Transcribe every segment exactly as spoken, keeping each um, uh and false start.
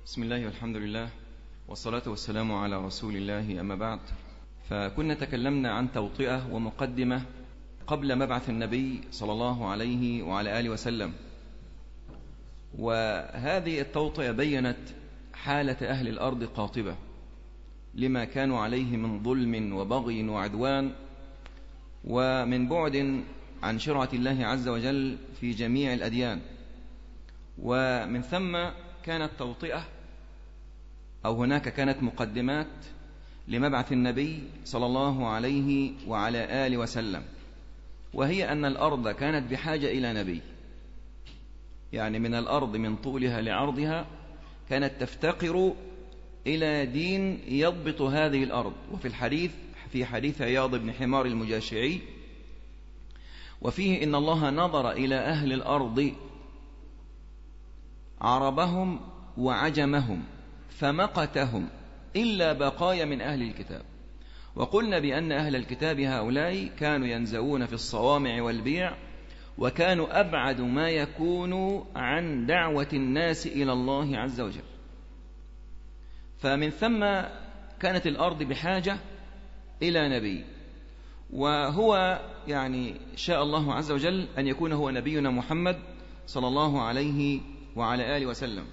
بسم الله والحمد لله والصلاة والسلام على رسول الله، أما بعد. فكنا تكلمنا عن توطئة ومقدمة قبل مبعث النبي صلى الله عليه وعلى آله وسلم، وهذه التوطئة بيّنت حالة أهل الأرض قاطبة لما كانوا عليه من ظلم وبغي وعدوان ومن بعد عن شرعة الله عز وجل في جميع الأديان. ومن ثم كانت توطئة أو هناك كانت مقدمات لمبعث النبي صلى الله عليه وعلى آله وسلم، وهي أن الأرض كانت بحاجة إلى نبي، يعني من الأرض من طولها لعرضها كانت تفتقر إلى دين يضبط هذه الأرض. وفي الحديث في حديث عياض بن حمار المجاشعي وفيه إن الله نظر إلى أهل الأرض عربهم وعجمهم فمقتهم إلا بقايا من أهل الكتاب. وقلنا بأن أهل الكتاب هؤلاء كانوا ينزوون في الصوامع والبيع، وكانوا أبعد ما يكون عن دعوة الناس إلى الله عز وجل. فمن ثم كانت الأرض بحاجة إلى نبي، وهو يعني شاء الله عز وجل أن يكون هو نبينا محمد صلى الله عليه وعلى آله وسلم.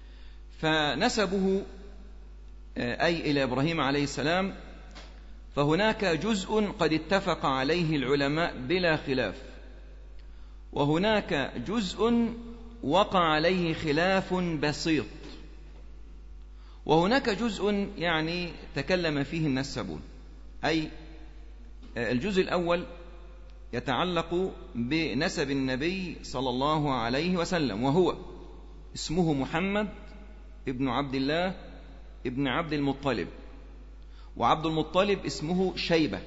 فنسبه أي إلى إبراهيم عليه السلام، فهناك جزء قد اتفق عليه العلماء بلا خلاف، وهناك جزء وقع عليه خلاف بسيط، وهناك جزء يعني تكلم فيه النسبون. أي الجزء الأول يتعلق بنسب النبي صلى الله عليه وسلم، وهو اسمه محمد ابن عبد الله ابن عبد المطلب، وعبد المطلب اسمه شيبة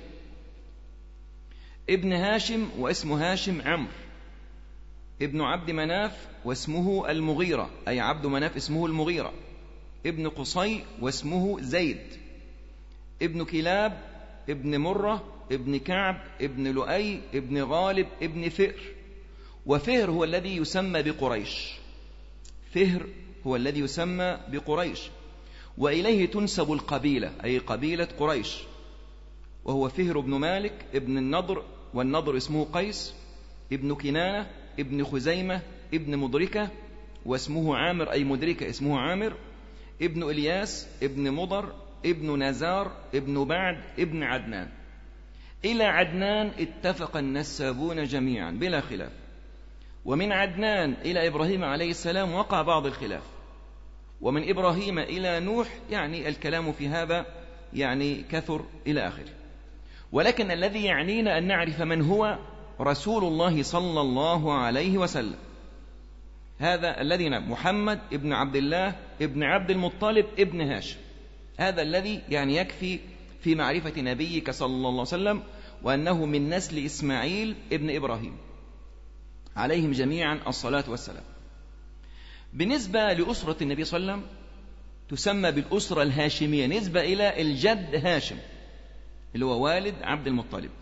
ابن هاشم واسم هاشم عمرو ابن عبد مناف واسمه المغيرة، أي عبد مناف اسمه المغيرة ابن قصي واسمه زيد ابن كلاب ابن مرة ابن كعب ابن لؤي ابن غالب ابن فئر. وفهر هو الذي يسمى بقريش، فهر هو الذي يسمى بقريش، وإليه تنسب القبيلة أي قبيلة قريش، وهو فهر بن مالك ابن النضر، والنضر اسمه قيس ابن كنانة ابن خزيمة ابن مدركة واسمه عامر أي مدركة اسمه عامر ابن إلياس ابن مضر ابن نزار ابن بعد ابن عدنان. إلى عدنان اتفق النسابون جميعا بلا خلاف، ومن عدنان إلى إبراهيم عليه السلام وقع بعض الخلاف، ومن إبراهيم إلى نوح يعني الكلام في هذا يعني كثر إلى آخره. ولكن الذي يعنينا أن نعرف من هو رسول الله صلى الله عليه وسلم، هذا الذي محمد ابن عبد الله ابن عبد المطلب ابن هاشم، هذا الذي يعني يكفي في معرفة نبيك صلى الله عليه وسلم، وأنه من نسل إسماعيل ابن إبراهيم عليهم جميعا الصلاة والسلام. بالنسبة لأسرة النبي صلى الله عليه وسلم تسمى بالأسرة الهاشمية نسبة إلى الجد هاشم اللي هو والد عبد المطلب،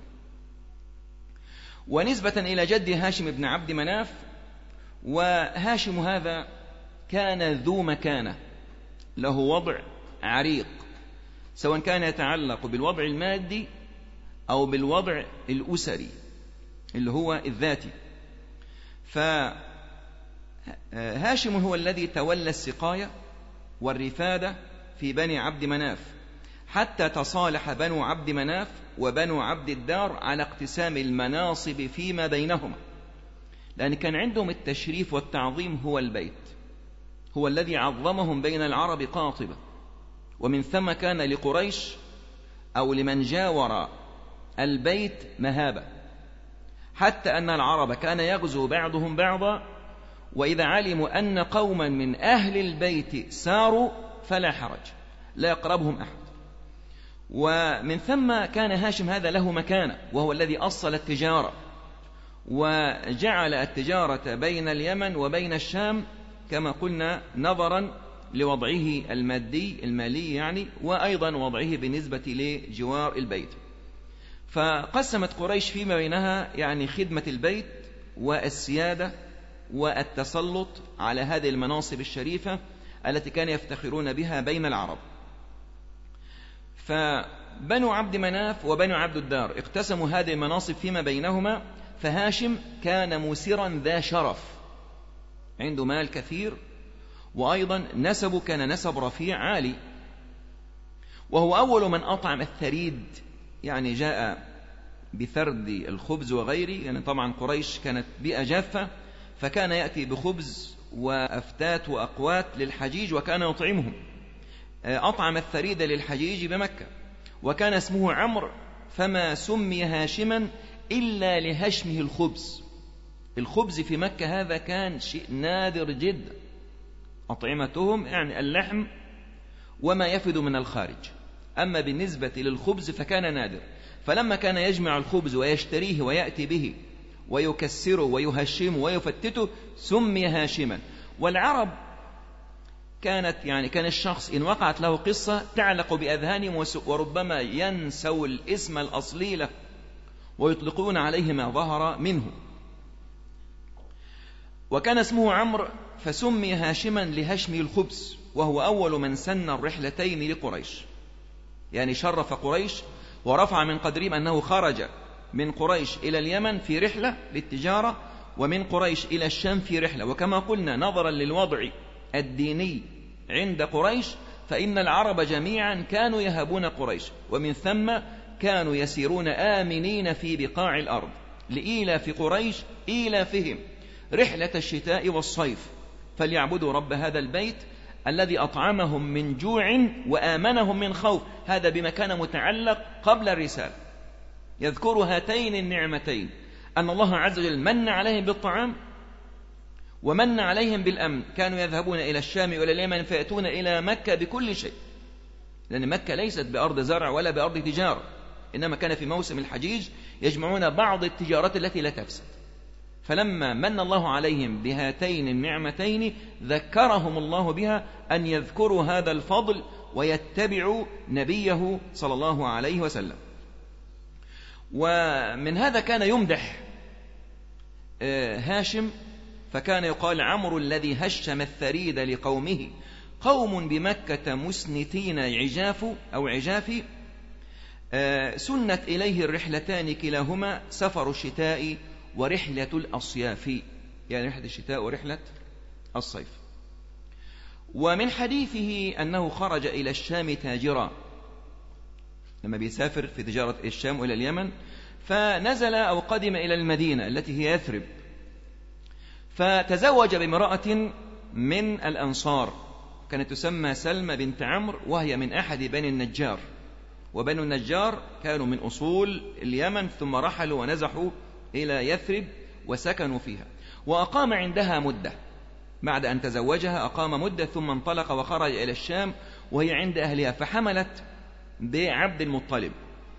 ونسبة إلى جد هاشم بن عبد مناف. وهاشم هذا كان ذو مكانة، له وضع عريق، سواء كان يتعلق بالوضع المادي أو بالوضع الأسري اللي هو الذاتي. فهاشم هو الذي تولى السقاية والرفادة في بني عبد مناف، حتى تصالح بنو عبد مناف وبنو عبد الدار على اقتسام المناصب فيما بينهما، لأن كان عندهم التشريف والتعظيم هو البيت، هو الذي عظمهم بين العرب قاطبة. ومن ثم كان لقريش أو لمن جاور البيت مهابة، حتى أن العرب كان يغزو بعضهم بعضا، وإذا علموا أن قوما من أهل البيت ساروا فلا حرج، لا يقربهم أحد. ومن ثم كان هاشم هذا له مكانة، وهو الذي أصل التجارة وجعل التجارة بين اليمن وبين الشام كما قلنا، نظرا لوضعه المادي المالي يعني، وأيضا وضعه بالنسبة لجوار البيت. فقسمت قريش فيما بينها يعني خدمة البيت والسيادة والتسلط على هذه المناصب الشريفة التي كان يفتخرون بها بين العرب. فبنو عبد مناف وبنو عبد الدار اقتسموا هذه المناصب فيما بينهما. فهاشم كان مسرا ذا شرف، عنده مال كثير، وأيضا نسبه كان نسب رفيع عالي، وهو أول من أطعم الثريد، يعني جاء بثرد الخبز وغيره، يعني طبعا قريش كانت بيئة جافة، فكان يأتي بخبز وأفتات وأقوات للحجيج وكان يطعمهم. أطعم الثريد للحجيج بمكة، وكان اسمه عمرو، فما سمي هاشما إلا لهشمه الخبز. الخبز في مكة هذا كان شيء نادر جدا، أطعمتهم يعني اللحم وما يفد من الخارج، أما بالنسبة للخبز فكان نادر. فلما كان يجمع الخبز ويشتريه ويأتي به ويكسره ويهشمه ويفتته سمي هاشما. والعرب كانت يعني كان الشخص إن وقعت له قصة تعلق بأذهانهم، وربما ينسوا الاسم الأصلي له ويطلقون عليه ما ظهر منه. وكان اسمه عمرو فسمي هاشما لهشم الخبز، وهو أول من سن الرحلتين لقريش، يعني شرف قريش ورفع من قدرهم أنه خرج من قريش إلى اليمن في رحلة للتجارة، ومن قريش إلى الشام في رحلة. وكما قلنا نظرا للوضع الديني عند قريش فإن العرب جميعا كانوا يهابون قريش، ومن ثم كانوا يسيرون آمنين في بقاع الأرض لإيلاف قريش إيلافهم رحلة الشتاء والصيف، فليعبدوا رب هذا البيت الذي أطعمهم من جوع وآمنهم من خوف. هذا بما كان متعلق قبل الرسالة، يذكر هاتين النعمتين، أن الله عز وجل من عليهم بالطعام ومن عليهم بالأمن. كانوا يذهبون إلى الشام وإلى اليمن فيأتون إلى مكة بكل شيء، لأن مكة ليست بأرض زرع ولا بأرض تجارة، إنما كان في موسم الحجيج يجمعون بعض التجارات التي لا تفسد. فلما من الله عليهم بهاتين النعمتين ذكرهم الله بها أن يذكروا هذا الفضل ويتبعوا نبيه صلى الله عليه وسلم. ومن هذا كان يمدح هاشم، فكان يقال عمرو الذي هشم الثريد لقومه، قوم بمكة مسنتين عجاف أو عجاف، سنت إليه الرحلتان كلاهما سفر الشتاء ورحلة الأصياف، يعني رحلة الشتاء ورحلة الصيف. ومن حديثه أنه خرج إلى الشام تاجرا، لما بيسافر في تجارة الشام إلى اليمن، فنزل أو قدم إلى المدينة التي هي يثرب، فتزوج بامرأة من الأنصار كانت تسمى سلمى بنت عمرو، وهي من أحد بني النجار، وبنو النجار كانوا من أصول اليمن ثم رحلوا ونزحوا إلى يثرب وسكنوا فيها، وأقام عندها مدة. بعد أن تزوجها أقام مدة ثم انطلق وخرج إلى الشام وهي عند أهلها، فحملت بعبد المطلب.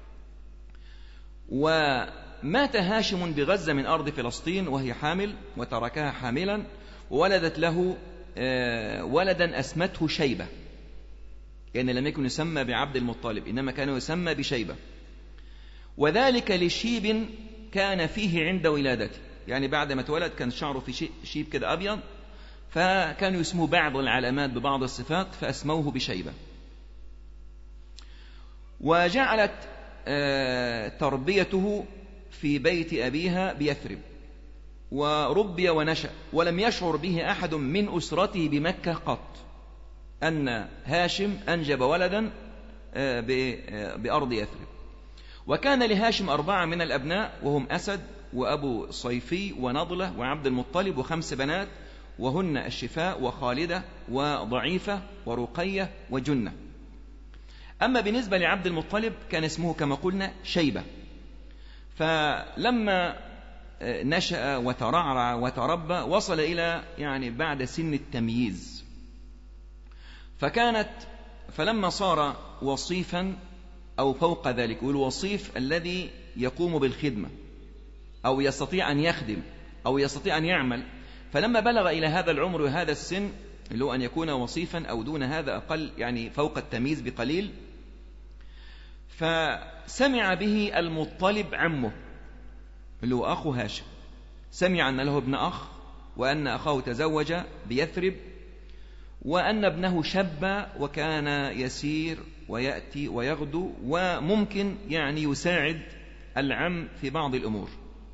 ومات هاشم بغزة من أرض فلسطين وهي حامل، وتركها حاملا، وولدت له ولدا أسمته شيبة، يعني لم يكن يسمى بعبد المطلب إنما كان يسمى بشيبة، وذلك لشيب كان فيه عند ولادته، يعني بعد ما تولد كان شعره في شيب كده أبيض، فكانوا يسموا بعض العلامات ببعض الصفات فأسموه بشيبة. وجعلت تربيته في بيت أبيها بيثرب، وربي ونشأ، ولم يشعر به أحد من أسرته بمكة قط أن هاشم أنجب ولدا بأرض يثرب. وكان لهاشم أربعة من الأبناء، وهم أسد وأبو صيفي ونضلة وعبد المطلب، وخمس بنات، وهن الشفاء وخالدة وضعيفة ورقية وجنة. أما بالنسبة لعبد المطلب كان اسمه كما قلنا شيبة، فلما نشأ وترعرع وتربى وصل إلى يعني بعد سن التمييز، فكانت فلما صار وصيفا أو فوق ذلك، والوصيف الذي يقوم بالخدمة أو يستطيع أن يخدم أو يستطيع أن يعمل، فلما بلغ إلى هذا العمر وهذا السن اللي هو أن يكون وصيفا أو دون هذا أقل، يعني فوق التمييز بقليل، فسمع به المطلب عمه اللي هو أخو هاشم، سمع أن له ابن أخ وأن أخاه تزوج بيثرب، وأن ابنه شب وكان يسير ويأتي ويغدو وممكن يعني يساعد العم في بعض الأمور.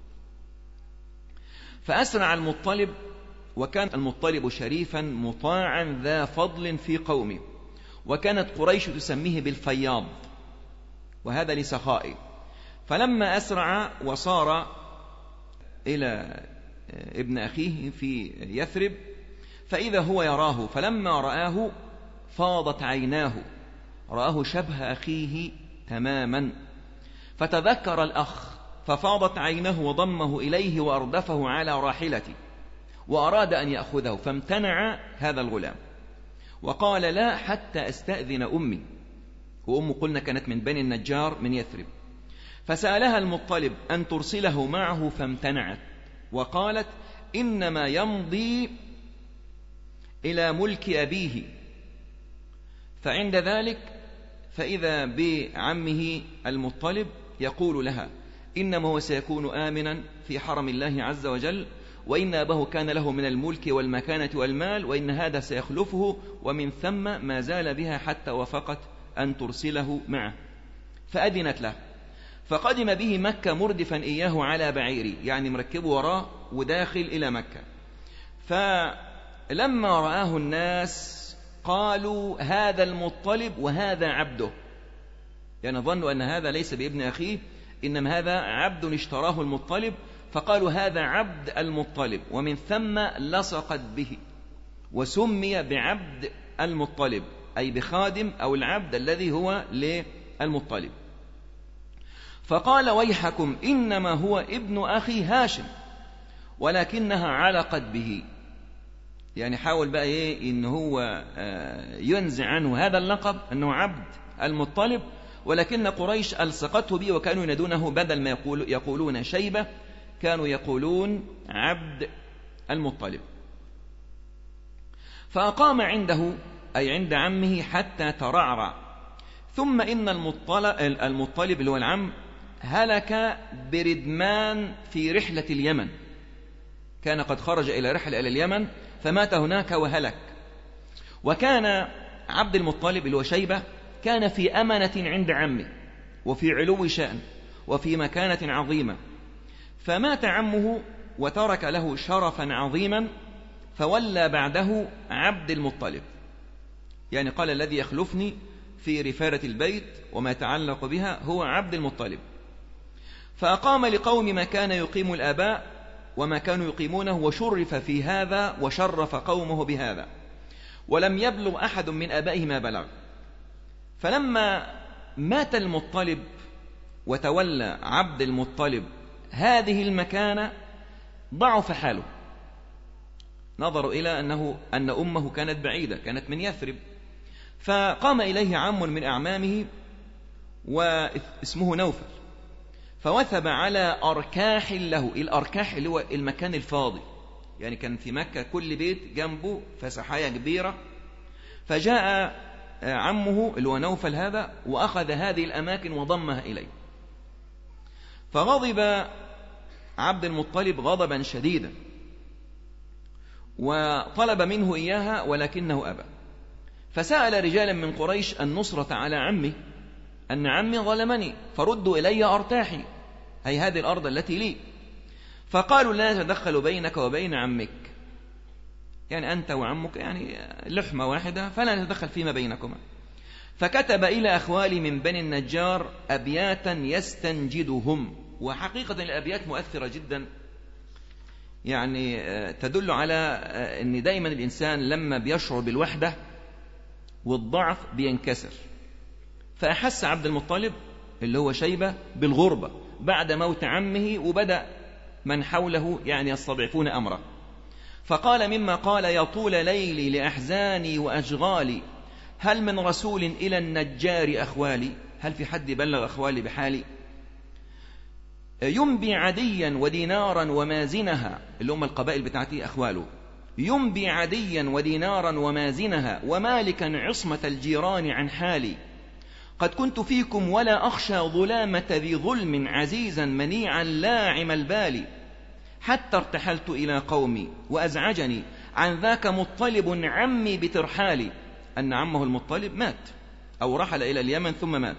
فأسرع المطلب، وكان المطلب شريفا مطاعا ذا فضل في قومه، وكانت قريش تسميه بالفياض، وهذا لسخائه. فلما أسرع وصار إلى ابن أخيه في يثرب فإذا هو يراه، فلما رآه فاضت عيناه، رآه شبه أخيه تماما، فتذكر الأخ ففاضت عينه وضمه إليه وأردفه على راحلته وأراد أن يأخذه، فامتنع هذا الغلام وقال لا حتى أستأذن أمي، وأم قلنا كانت من بني النجار من يثرب. فسألها المطلب أن ترسله معه فامتنعت وقالت إنما يمضي إلى ملك أبيه. فعند ذلك فإذا بعمه المطلب يقول لها إنما هو سيكون آمنا في حرم الله عز وجل، وإن أباه كان له من الملك والمكانة والمال، وإن هذا سيخلفه، ومن ثم ما زال بها حتى وافقت أن ترسله معه. فأذنت له، فقدم به مكة مردفا إياه على بعيري، يعني مركبه وراه وداخل إلى مكة. فلما رآه الناس قالوا هذا المطلب وهذا عبده، يعني ظنوا أن هذا ليس بابن أخيه، إنما هذا عبد اشتراه المطلب، فقالوا هذا عبد المطلب، ومن ثم لصقت به وسمي بعبد المطلب، أي بخادم أو العبد الذي هو للمطلب. فقال ويحكم إنما هو ابن أخي هاشم ولكنها علقت به، يعني حاول بقى إيه إن هو ينزع عنه هذا اللقب أنه عبد المطلب، ولكن قريش ألصقته به، وكانوا ينادونه بدل ما يقول يقولون شيبة كانوا يقولون عبد المطلب. فأقام عنده أي عند عمه حتى ترعرع. ثم إن المطلب اللي هو العم هلك بردمان في رحلة اليمن، كان قد خرج إلى رحلة إلى اليمن فمات هناك وهلك. وكان عبد المطلب اللي هو شيبة كان في أمنة عند عمه وفي علو شأن وفي مكانة عظيمة، فمات عمه وترك له شرفا عظيما، فولى بعده عبد المطلب، يعني قال الذي يخلفني في رفارة البيت وما يتعلق بها هو عبد المطلب. فأقام لقوم ما كان يقيم الآباء وما كانوا يقيمونه، وشرف في هذا وشرف قومه بهذا، ولم يبلغ أحد من آبائه ما بلغ. فلما مات المطلب وتولى عبد المطلب هذه المكانة ضعف حاله، نظروا إلى أنه أن أمه كانت بعيدة، كانت من يثرب. فقام إليه عم من أعمامه واسمه نوفل، فوثب على أركاح له. الأركاح اللي هو المكان الفاضي، يعني كان في مكة كل بيت جنبه فسحايا كبيرة، فجاء عمه اللي هو نوفل هذا وأخذ هذه الأماكن وضمها إليه. فغضب عبد المطلب غضبا شديدا وطلب منه إياها ولكنه أبى. فسأل رجالا من قريش النصرة على عمي، أن عمي ظلمني فردوا إلي أرتاحي، هي هذه الأرض التي لي. فقالوا لا نتدخل بينك وبين عمك، يعني أنت وعمك يعني لحمة واحدة فلا نتدخل فيما بينكما. فكتب إلى أخوالي من بني النجار أبياتا يستنجدهم. وحقيقة الأبيات مؤثرة جدا، يعني تدل على أن دائما الإنسان لما بيشعر بالوحدة والضعف بينكسر. فأحس عبد المطلب اللي هو شيبة بالغربة بعد موت عمه، وبدأ من حوله يعني يستضعفون أمره. فقال مما قال يطول ليلي لأحزاني وأشغالي، هل من رسول إلى النجار أخوالي، هل في حد بلغ أخوالي بحالي؟ ينبي عديا ودينارا ومازنها، اللي هم القبائل بتاعتي أخواله، ينبي عديا ودينارا ومازنها ومالكا عصمة الجيران عن حالي. قد كنت فيكم ولا أخشى ظلامة ذي ظلم عزيزا منيعا لاعم البال، حتى ارتحلت إلى قومي وأزعجني عن ذاك مطلب عمي بترحالي، أن عمه المطلب مات أو رحل إلى اليمن ثم مات.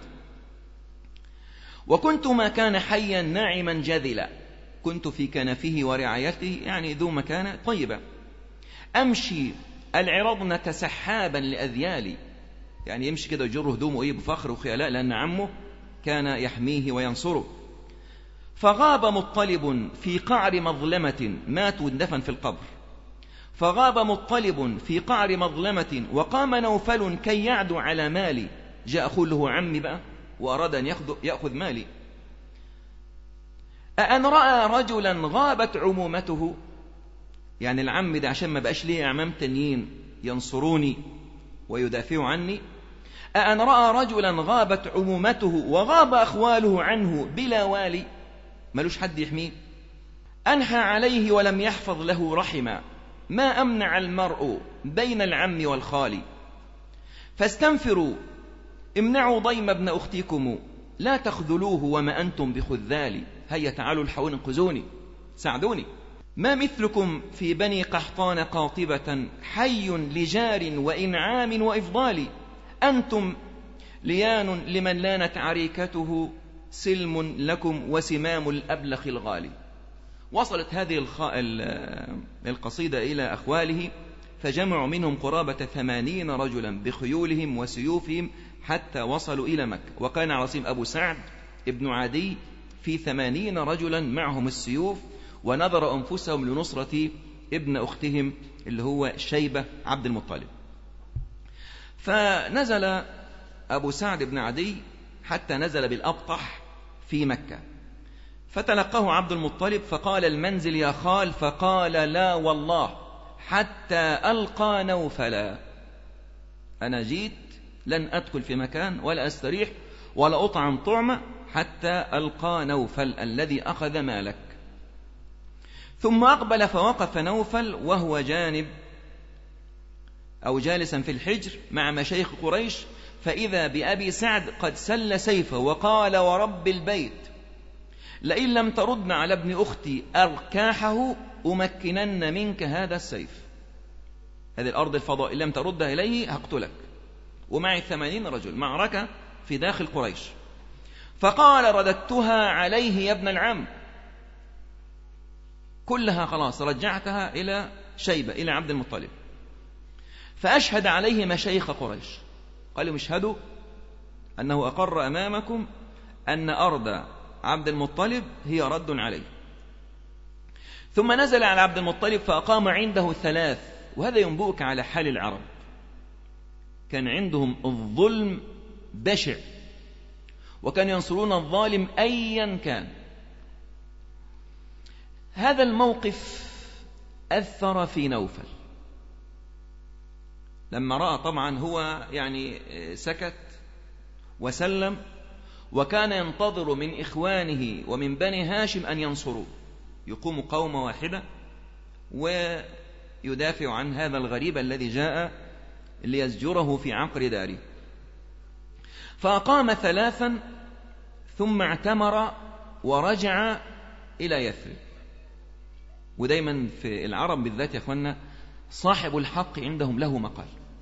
وكنت ما كان حيا ناعما جذلا، كنت في كنفه ورعايته، يعني ذو مكانة طيبة. أمشي العرضنة سحابا لأذيالي، يعني يمشي كده يجر هدومه إيه بفخر وخيلاء، لأن عمه كان يحميه وينصره. فغاب مطلب في قعر مظلمة، مات واندفن في القبر. فغاب مطلب في قعر مظلمة وقام نوفل كي يعدو على مالي. جاء أخوه له عمي بقى وأراد أن يأخذ مالي. أأن رأى رجلا غابت عمومته، يعني العم ده عشان ما بقاش ليه أعمام تانيين ينصروني ويدافعوا عني. أأن رأى رجلا غابت عمومته وغاب أخواله عنه بلا والي، ملوش حد يحميه. أنحى عليه ولم يحفظ له رحما، ما أمنع المرء بين العم والخال. فاستنفروا امنعوا ضيم ابن أختكم، لا تخذلوه وما أنتم بخذالي. هيا تعالوا الحقون انقذوني ساعدوني. ما مثلكم في بني قحطان قاطبة، حي لجار وإنعام وإفضال. أنتم ليان لمن لانت عريكته، سلم لكم وسمام الأبلخ الغالي. وصلت هذه القصيدة إلى أخواله، فجمعوا منهم قرابة ثمانين رجلا بخيولهم وسيوفهم حتى وصلوا إلى مكة. وكان عاصم أبو سعد ابن عدي في ثمانين رجلا معهم السيوف، ونظر أنفسهم لنصرة ابن أختهم اللي هو شيبة عبد المطلب. فنزل أبو سعد بن عدي حتى نزل بالأبطح في مكة، فتلقاه عبد المطلب فقال المنزل يا خال، فقال لا والله حتى ألقى نوفلا، أنا جيت لن أدخل في مكان ولا أستريح ولا أطعم طعمة حتى ألقى نوفل الذي أخذ مالك. ثم أقبل فوقف نوفل وهو جانب أو جالسا في الحجر مع مشايخ قريش، فإذا بأبي سعد قد سل سيفه وقال ورب البيت لئن لم تردن على ابن أختي أركاحه أمكنن منك هذا السيف، هذه الأرض الفضاء إن لم تردها إليه هقتلك، ومعي ثمانين رجل، معركة في داخل قريش. فقال رددتها عليه يا ابن العم، كلها خلاص رجعتها إلى شيبة إلى عبد المطلب. فأشهد عليه مشايخ قريش، قالوا اشهدوا أنه أقر أمامكم أن أرض عبد المطلب هي رد عليه. ثم نزل على عبد المطلب فأقام عنده ثلاث، وهذا ينبئك على حال العرب، كان عندهم الظلم بشع، وكان ينصرون الظالم أيا كان. هذا الموقف أثر في نوفل لما رأى، طبعا هو يعني سكت وسلم، وكان ينتظر من إخوانه ومن بني هاشم أن ينصروه، يقوم قومة واحدة ويدافع عن هذا الغريب الذي جاء ليزجره في عقر داره. فأقام ثلاثا ثم اعتمر ورجع إلى يثرب. ودايما في العرب بالذات يا أخوانا صاحب الحق عندهم له مقال،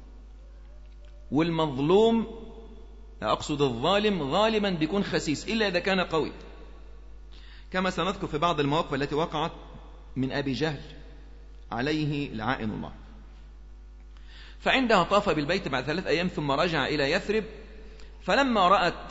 والمظلوم أقصد الظالم غالبا بيكون خسيس إلا إذا كان قوي، كما سنذكر في بعض المواقف التي وقعت من أبي جهل عليه لعائن الله. فعندها طاف بالبيت بعد ثلاث أيام ثم رجع إلى يثرب. فلما رأت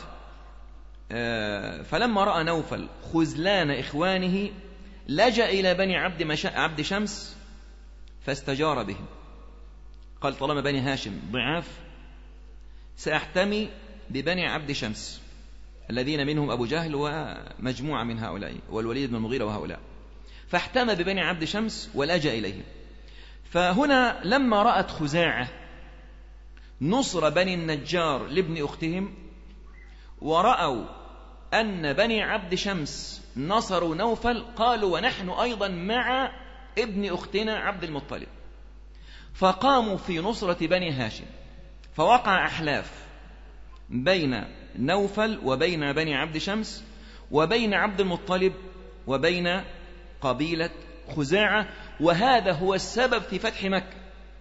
فلما رأى نوفل خذلان إخوانه لجأ إلى بني عبد, عبد شمس فاستجار بهم، قال طالما بني هاشم ضعاف سأحتمي ببني عبد شمس الذين منهم أبو جهل ومجموعة من هؤلاء والوليد بن المغيرة وهؤلاء، فاحتمى ببني عبد شمس ولجأ إليهم. فهنا لما رأت خزاعة نصر بني النجار لابن أختهم، ورأوا أن بني عبد شمس نصروا نوفل، قالوا ونحن أيضا مع ابن أختنا عبد المطلب، فقاموا في نصرة بني هاشم. فوقع أحلاف بين نوفل وبين بني عبد شمس وبين عبد المطلب وبين قبيلة خزاعة، وهذا هو السبب في فتح مكة.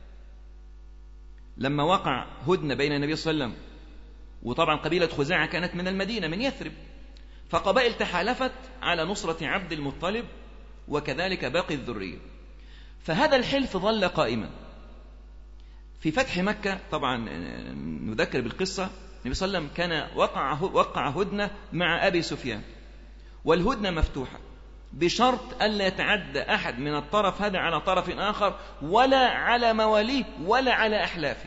لما وقع هدنة بين النبي صلى الله عليه وسلم، وطبعا قبيلة خزاعة كانت من المدينة من يثرب، فقبائل تحالفت على نصرة عبد المطلب وكذلك باقي الذرية، فهذا الحلف ظل قائما. في فتح مكة طبعا نذكر بالقصة، النبي صلى الله عليه وسلم كان وقع وقع هدنة مع أبي سفيان، والهدنة مفتوحة بشرط ألا يتعدى أحد من الطرف هذا على طرف آخر، ولا على مواليه ولا على أحلافه.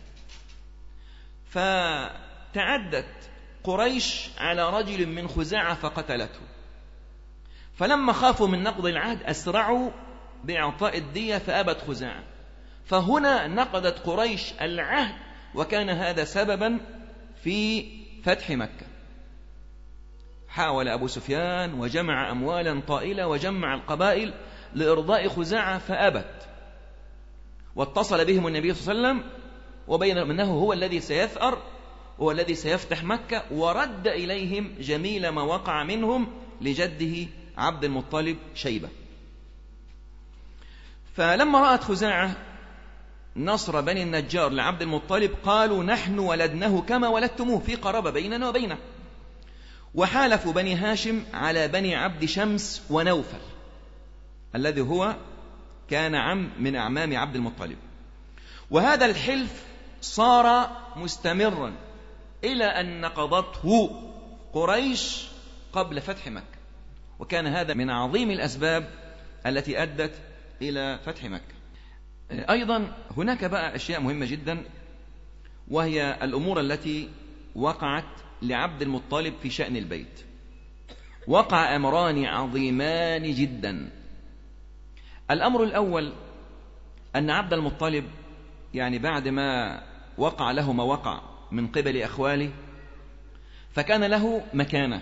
فتعدت قريش على رجل من خزاعة فقتلته، فلما خافوا من نقض العهد أسرعوا بإعطاء الدية فأبت خزاعة، فهنا نقضت قريش العهد، وكان هذا سببا في فتح مكة. حاول أبو سفيان وجمع أموالا طائلة وجمع القبائل لإرضاء خزاعة فأبت، واتصل بهم النبي صلى الله عليه وسلم وبين أنه هو الذي سيثأر، هو الذي سيفتح مكة، ورد إليهم جميل ما وقع منهم لجده عبد المطلب شيبة. فلما رأت خزاعة نصر بني النجار لعبد المطلب قالوا نحن ولدناه كما ولدتموه، في قرابة بيننا وبينه. وحالفوا بني هاشم على بني عبد شمس ونوفل الذي هو كان عم من أعمام عبد المطلب، وهذا الحلف صار مستمرا إلى أن نقضته قريش قبل فتح مكة، وكان هذا من عظيم الأسباب التي أدت إلى فتح مكة. أيضا هناك بقى أشياء مهمة جدا، وهي الأمور التي وقعت لعبد المطلب في شأن البيت. وقع أمران عظيمان جدا. الأمر الأول أن عبد المطلب يعني بعد ما وقع له ما وقع من قبل أخواله، فكان له مكانة،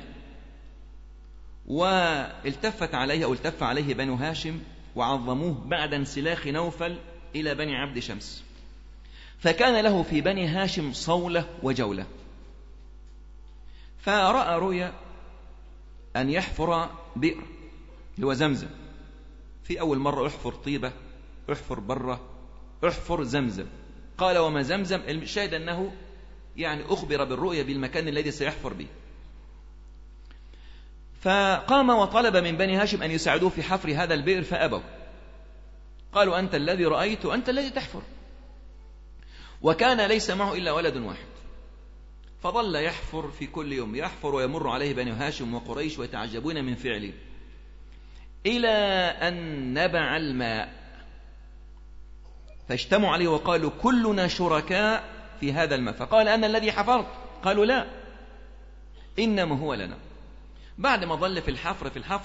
والتفت عليه أو التف عليه بنو هاشم وعظموه بعد انسلاخ نوفل إلى بني عبد شمس، فكان له في بني هاشم صولة وجولة. فرأى رؤيا أن يحفر بئر هو زمزم، في أول مرة احفر طيبة، احفر برة، احفر زمزم. قال وما زمزم؟ الشاهد أنه يعني أخبر بالرؤيا بالمكان الذي سيحفر به. فقام وطلب من بني هاشم أن يساعدوه في حفر هذا البئر فأبوا، قالوا أنت الذي رأيت وأنت الذي تحفر. وكان ليس معه إلا ولد واحد، فظل يحفر في كل يوم، يحفر ويمر عليه بني هاشم وقريش ويتعجبون من فعله، إلى أن نبع الماء، فاجتمعوا عليه وقالوا كلنا شركاء في هذا الماء. فقال أنا الذي حفرت؟ قالوا لا، إنما هو لنا. بعد ما ظل في الحفر في الحفر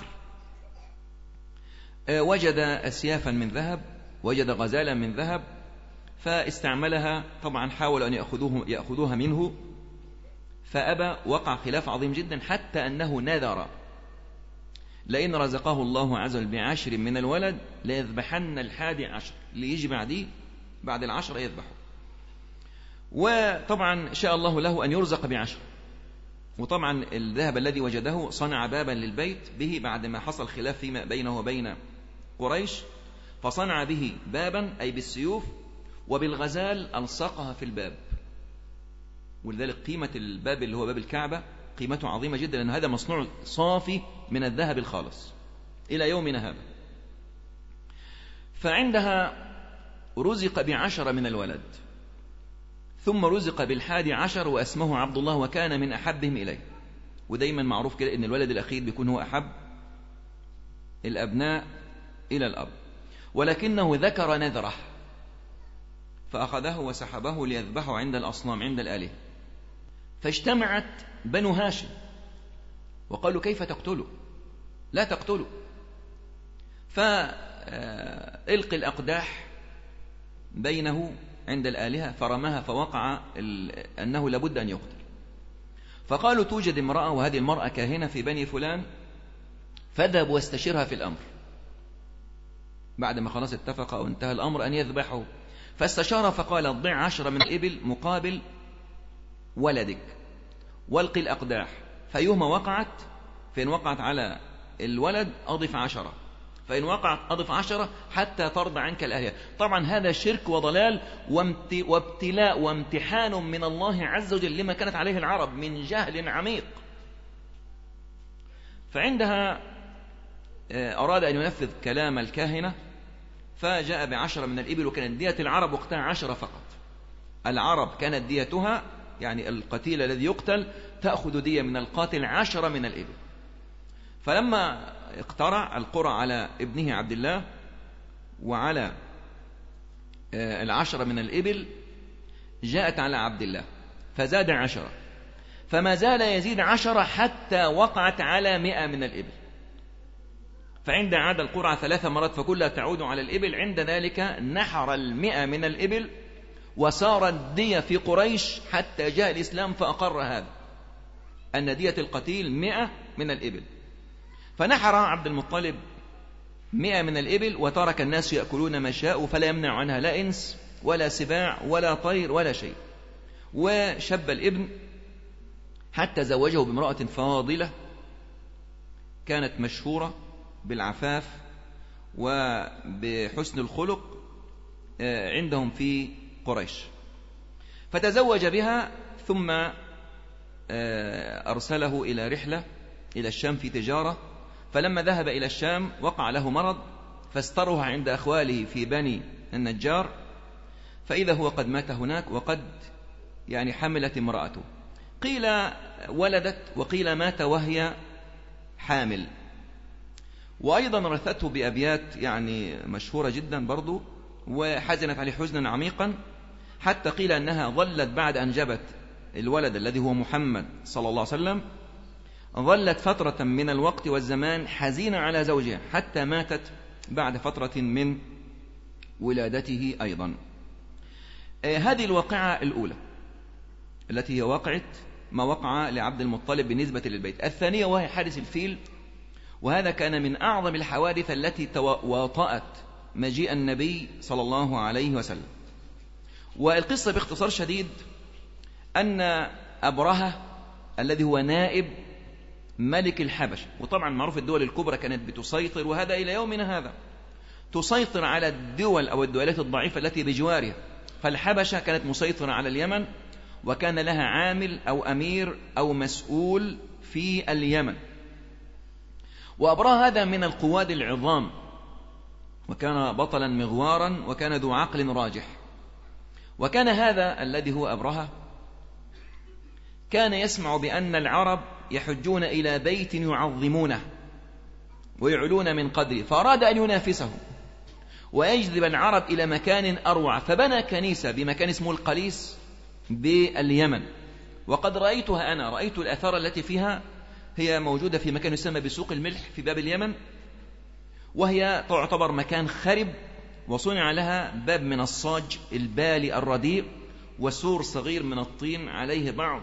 وجد أسيافا من ذهب، وجد غزالا من ذهب، فاستعملها. طبعا حاولوا أن يأخذوه يأخذوها منه فأبى. وقع خلاف عظيم جدا حتى أنه نذر لئن رزقه الله عز وجل بعشر من الولد ليذبحن الحادي عشر، اللي يجي بعديه بعد العشر يذبحه. وطبعا شاء الله له أن يرزق بعشر. وطبعا الذهب الذي وجده صنع بابا للبيت به بعد ما حصل خلاف فيما بينه وبين قريش، فصنع به بابا أي بالسيوف، وبالغزال ألصقها في الباب. ولذلك قيمة الباب اللي هو باب الكعبة قيمته عظيمة جدا، لأن هذا مصنوع صافي من الذهب الخالص إلى يومنا هذا. فعندها رزق بعشرة من الولد، ثم رزق بالحادي عشر واسمه عبد الله، وكان من أحبهم إليه. ودايما معروف كده إن الولد الأخير بيكون هو أحب الأبناء إلى الأب، ولكنه ذكر نذره فأخذه وسحبه ليذبحه عند الأصنام عند الآلهة. فاجتمعت بنو هاشم وقالوا كيف تقتله؟ لا تقتله، فإلقي الأقداح بينه عند الآلهة فرماها، فوقع أنه لابد أن يقتل. فقالوا توجد امرأة، وهذه المرأة كاهنة في بني فلان، فاذهب واستشرها في الأمر. بعد ما خلاص اتفق أو انتهى الأمر أن يذبحه، فاستشار فقال ضع عشرة من الإبل مقابل ولدك، والقي الأقداح، فيهما وقعت فإن وقعت على الولد أضف عشرة، فإن وقعت أضف عشرة حتى ترضى عنك الآلهة. طبعا هذا شرك وضلال وابتلاء وامتحان من الله عز وجل لما كانت عليه العرب من جهل عميق. فعندها أراد أن ينفذ كلام الكاهنة فجاء بعشرة من الإبل، وكانت دية العرب وقتها عشرة فقط. العرب كانت ديتها يعني القتيل الذي يقتل تأخذ دية من القاتل عشرة من الإبل. فلما اقترع القرع على ابنه عبد الله وعلى العشرة من الإبل جاءت على عبد الله فزاد عشرة، فما زال يزيد عشرة حتى وقعت على مئة من الإبل. فعند عاد القرعة ثلاث مرات فكلها تعود على الإبل، عند ذلك نحر المئة من الإبل وصار الدية في قريش حتى جاء الإسلام فأقر هذا أن دية القتيل مئة من الإبل. فنحر عبد المطلب مئة من الإبل وترك الناس يأكلون ما شاءوا فلا يمنع عنها لا إنس ولا سباع ولا طير ولا شيء. وشب الابن حتى زوجه بامرأة فاضلة كانت مشهورة بالعفاف وبحسن الخلق عندهم في قريش، فتزوج بها ثم أرسله إلى رحلة إلى الشام في تجارة. فلما ذهب إلى الشام وقع له مرض فاستروح عند أخواله في بني النجار، فإذا هو قد مات هناك وقد يعني حملت امرأته، قيل ولدت وقيل مات وهي حامل. وأيضا رثته بأبيات يعني مشهورة جدا برضو وحزنت عليه حزنا عميقا، حتى قيل أنها ظلت بعد أن جبت الولد الذي هو محمد صلى الله عليه وسلم ظلت فترة من الوقت والزمان حزينة على زوجها حتى ماتت بعد فترة من ولادته أيضا. هذه الواقعة الأولى التي هي واقعة ما وقع لعبد المطلب بالنسبة للبيت. الثانية وهي حادث الفيل، وهذا كان من أعظم الحوادث التي واطأت مجيء النبي صلى الله عليه وسلم. والقصة باختصار شديد أن أبرهة الذي هو نائب ملك الحبش، وطبعا معروف الدول الكبرى كانت بتسيطر، وهذا إلى يومنا هذا تسيطر على الدول أو الدولات الضعيفة التي بجوارها. فالحبشة كانت مسيطرة على اليمن وكان لها عامل أو أمير أو مسؤول في اليمن. وأبرهة هذا من القواد العظام وكان بطلا مغوارا وكان ذو عقل راجح. وكان هذا الذي هو أبرهة كان يسمع بأن العرب يحجون إلى بيت يعظمونه ويعلون من قدره، فأراد أن ينافسه ويجذب العرب إلى مكان أروع، فبنى كنيسة بمكان اسمه القليس باليمن. وقد رأيتها أنا، رأيت الآثار التي فيها، هي موجودة في مكان يسمى بسوق الملح في باب اليمن، وهي تعتبر مكان خرب وصنع لها باب من الصاج البالي الرديء وسور صغير من الطين عليه بعض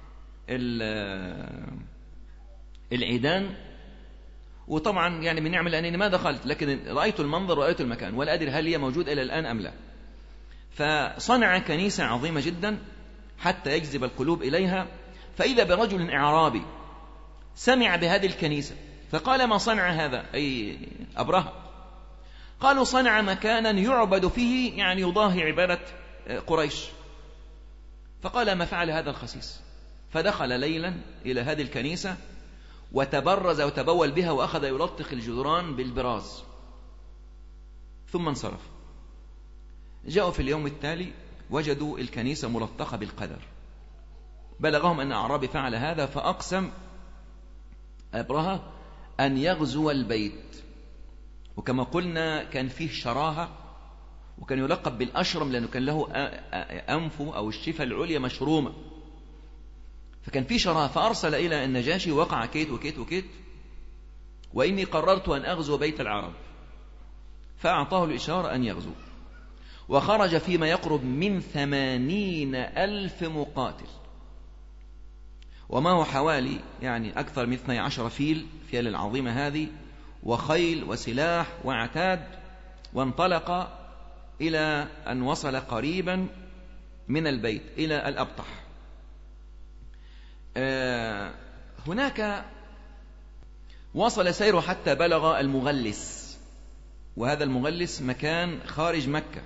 العيدان. وطبعا يعني من نعم لأنني ما دخلت، لكن رأيت المنظر ورأيت المكان ولا أدري هل هي موجود إلى الآن أم لا. فصنع كنيسة عظيمة جدا حتى يجذب القلوب إليها، فإذا برجل إعرابي سمع بهذه الكنيسة فقال: ما صنع هذا أي أبرهة؟ قالوا: صنع مكانا يعبد فيه، يعني يضاهي عبادة قريش. فقال: ما فعل هذا الخسيس؟ فدخل ليلا إلى هذه الكنيسة وتبرز وتبول بها وأخذ يلطخ الجدران بالبراز ثم انصرف. جاءوا في اليوم التالي وجدوا الكنيسة ملطخة بالقدر، بلغهم أن أعرابي فعل هذا، فأقسم أبرهة أن يغزو البيت. وكما قلنا كان فيه شراهة وكان يلقب بالأشرم لأنه كان له أنفه أو الشفة العليا مشرومة، فكان فيه شراهة. فأرسل إلى النجاشي: وقع كيت وكيت وكيت وإني قررت أن أغزو بيت العرب. فأعطاه الإشارة أن يغزو، وخرج فيما يقرب من ثمانين ألف مقاتل، وما هو حوالي يعني أكثر من اثني عشر فيل فيل العظيمة هذه، وخيل وسلاح وعتاد. وانطلق إلى أن وصل قريبا من البيت إلى الأبطح. هناك وصل سيره حتى بلغ المغلس، وهذا المغلس مكان خارج مكة.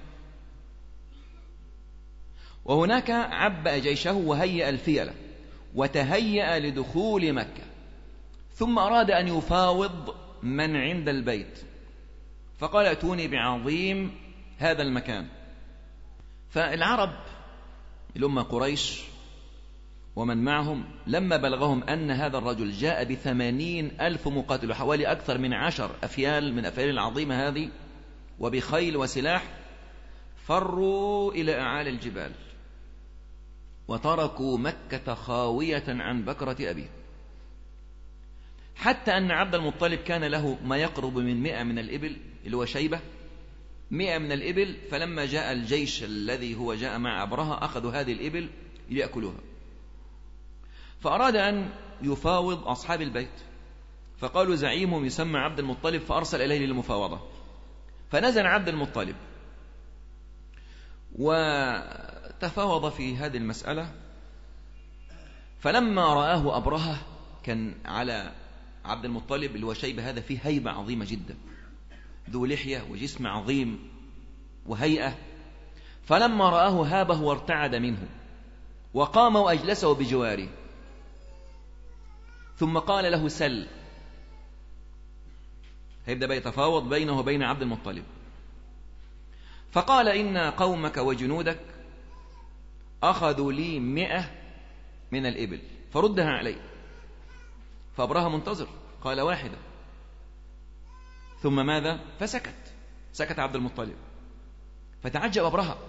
وهناك عبأ جيشه وهيأ الفيلة وتهيأ لدخول مكة، ثم أراد أن يفاوض من عند البيت، فقال ائتوني بعظيم هذا المكان. فالعرب الأمة قريش ومن معهم لما بلغهم أن هذا الرجل جاء بثمانين ألف مقاتل وحوالي أكثر من عشر أفيال من أفيال العظيمة هذه وبخيل وسلاح، فروا إلى أعالي الجبال وتركوا مكة خاوية عن بكرة أبيه، حتى أن عبد المطلب كان له ما يقرب من مئة من الإبل اللي هو شيبة، مئة من الإبل. فلما جاء الجيش الذي هو جاء مع أبرهة أخذوا هذه الإبل ليأكلوها، فأراد أن يفاوض أصحاب البيت، فقالوا زعيمهم يسمى عبد المطلب، فأرسل إليه للمفاوضة. فنزل عبد المطلب وتفاوض في هذه المسألة. فلما رآه أبرهة كان على عبد المطلب اللي هو شيبة هذا فيه هيبة عظيمة جدا، ذو لحية وجسم عظيم وهيئة. فلما رآه هابه وارتعد منه وقام وأجلسه بجواره، ثم قال له سل. هيبدأ بقى يتفاوض بينه وبين عبد المطلب. فقال إن قومك وجنودك أخذوا لي مئة من الإبل فردها علي. فأبرهة منتظر، قال واحدة، ثم ماذا؟ فسكت، سكت عبد المطلب. فتعجب أبرهة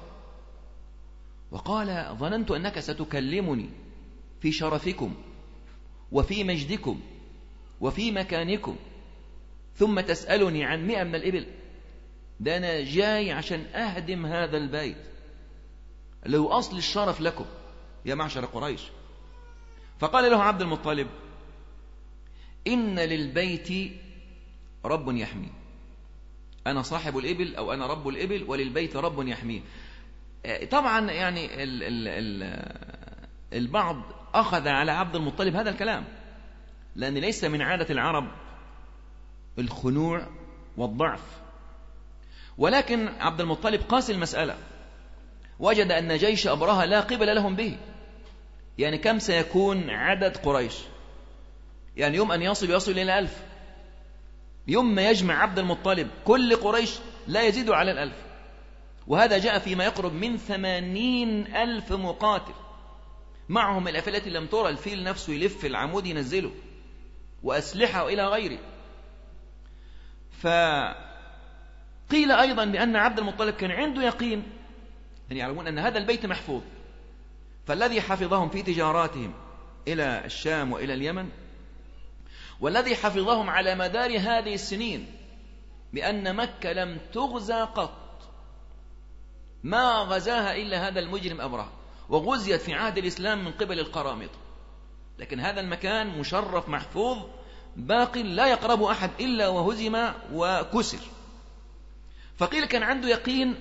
وقال ظننت أنك ستكلمني في شرفكم وفي مجدكم وفي مكانكم ثم تسألني عن مئة من الإبل؟ ده أنا جاي عشان أهدم هذا البيت اللي هو أصل الشرف لكم يا معشر قريش. فقال له عبد المطلب إن للبيت رب يحميه، أنا صاحب الإبل أو أنا رب الإبل وللبيت رب يحميه. طبعا يعني ال ال ال البعض أخذ على عبد المطلب هذا الكلام، لأن ليس من عادة العرب الخنوع والضعف، ولكن عبد المطلب قاس المسألة، وجد أن جيش أبرهة لا قبل لهم به. يعني كم سيكون عدد قريش؟ يعني يوم أن يصل يصل إلى ألف، يوم ما يجمع عبد المطلب كل قريش لا يزيد على الألف، وهذا جاء فيما يقرب من ثمانين ألف مقاتل معهم الأفئدة التي لم ترى، الفيل نفسه يلف العمود ينزله وأسلحة وإلى غيره. فقيل أيضا بأن عبد المطلب كان عنده يقين أن يعلمون أن هذا البيت محفوظ، فالذي حفظهم في تجاراتهم إلى الشام وإلى اليمن، والذي حفظهم على مدار هذه السنين بأن مكة لم تغزى قط، ما غزاها إلا هذا المجرم أبرهة، وغزيت في عهد الإسلام من قبل القرامطة، لكن هذا المكان مشرف محفوظ باق لا يقرب أحد إلا وهزم وكسر. فقيل كان عنده يقين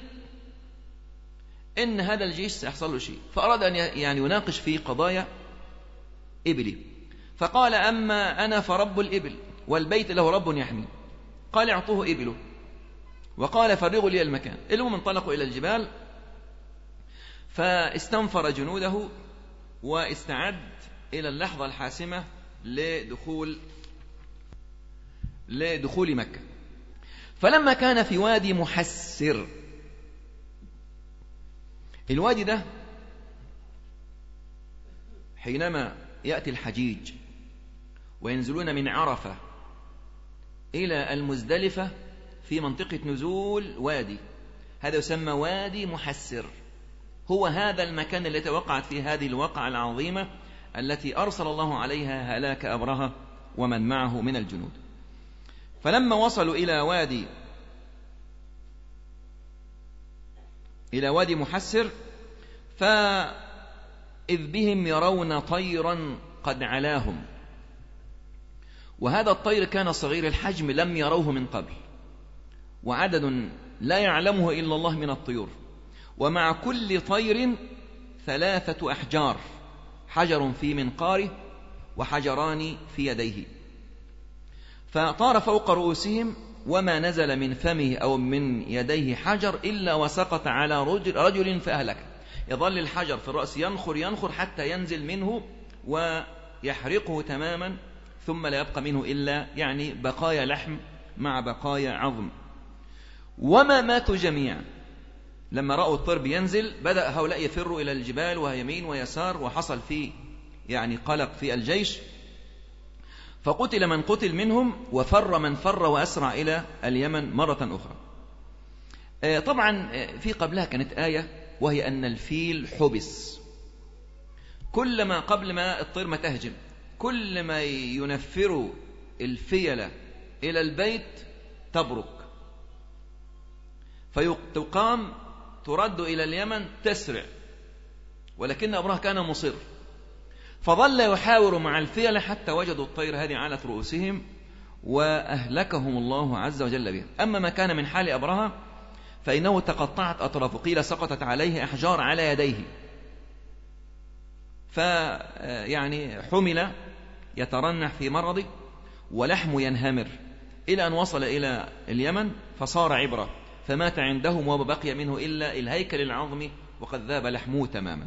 إن هذا الجيش سيحصل له شيء، فأراد أن يعني يناقش في قضايا إبلي. فقال أما أنا فرب الإبل والبيت له رب يحمي. قال اعطوه إبله، وقال فرغوا لي المكان. المهم انطلقوا إلى الجبال، فاستنفر جنوده واستعد إلى اللحظة الحاسمة لدخول لدخول مكة. فلما كان في وادي محسر، الوادي ده حينما يأتي الحجيج وينزلون من عرفة إلى المزدلفة في منطقة نزول وادي، هذا يسمى وادي محسر، هو هذا المكان الذي وقعت فيه هذه الوقعة العظيمة التي أرسل الله عليها هلاك أبرهة ومن معه من الجنود. فلما وصلوا إلى وادي إلى وادي محسر، فإذ بهم يرون طيرا قد علاهم، وهذا الطير كان صغير الحجم لم يروه من قبل، وعدد لا يعلمه إلا الله من الطيور، ومع كل طير ثلاثة أحجار، حجر في منقاره وحجران في يديه. فطار فوق رؤوسهم وما نزل من فمه أو من يديه حجر إلا وسقط على رجل, رجل فأهلك. يظل الحجر في الرأس ينخر ينخر حتى ينزل منه ويحرقه تماما، ثم لا يبقى منه إلا يعني بقايا لحم مع بقايا عظم. وما ماتوا جميعا. لما رأوا الطير ينزل بدأ هؤلاء يفروا إلى الجبال ويمين ويسار، وحصل فيه يعني قلق في الجيش، فقتل من قتل منهم وفر من فر وأسرع إلى اليمن مرة أخرى. طبعا في قبلها كانت آية، وهي أن الفيل حبس. كلما قبل ما الطير ما تهجم، كل ما ينفر الفيلة إلى البيت تبرك، فتقام ترد إلى اليمن تسرع، ولكن أبرهة كان مصر، فظل يحاور مع الفيلة حتى وجدوا الطير هذه علت رؤوسهم وأهلكهم الله عز وجل بها. أما ما كان من حال أبرهة فإنه تقطعت أطرافه، قيل سقطت عليه أحجار على يديه، فيعني حمل يترنح في مرضه ولحمه ينهمر إلى أن وصل إلى اليمن فصار عبرة، فمات عندهم وما بقي منه إلا الهيكل العظمي وقد ذاب لحمه تماما.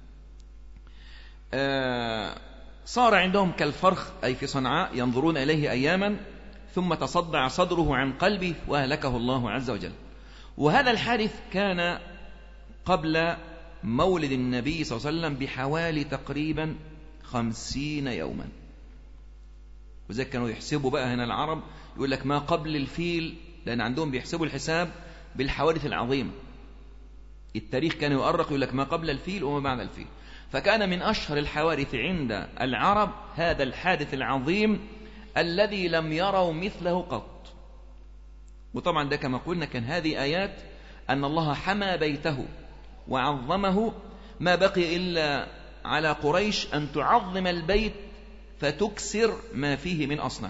صار عندهم كالفرخ أي في صنعاء ينظرون إليه أياما ثم تصدع صدره عن قلبه وأهلكه الله عز وجل. وهذا الحادث كان قبل مولد النبي صلى الله عليه وسلم بحوالي تقريبا خمسين يوما. وزي كانوا يحسبوا بقى هنا العرب، يقول لك ما قبل الفيل، لأن عندهم بيحسبوا الحساب بالحوادث العظيمة. التاريخ كان يؤرق يقول لك ما قبل الفيل وما بعد الفيل. فكان من أشهر الحوادث عند العرب هذا الحادث العظيم الذي لم يروا مثله قط. وطبعا ده كما قلنا كان هذه آيات أن الله حمى بيته وعظمه، ما بقي إلا على قريش أن تعظم البيت فتكسر ما فيه من أصنام.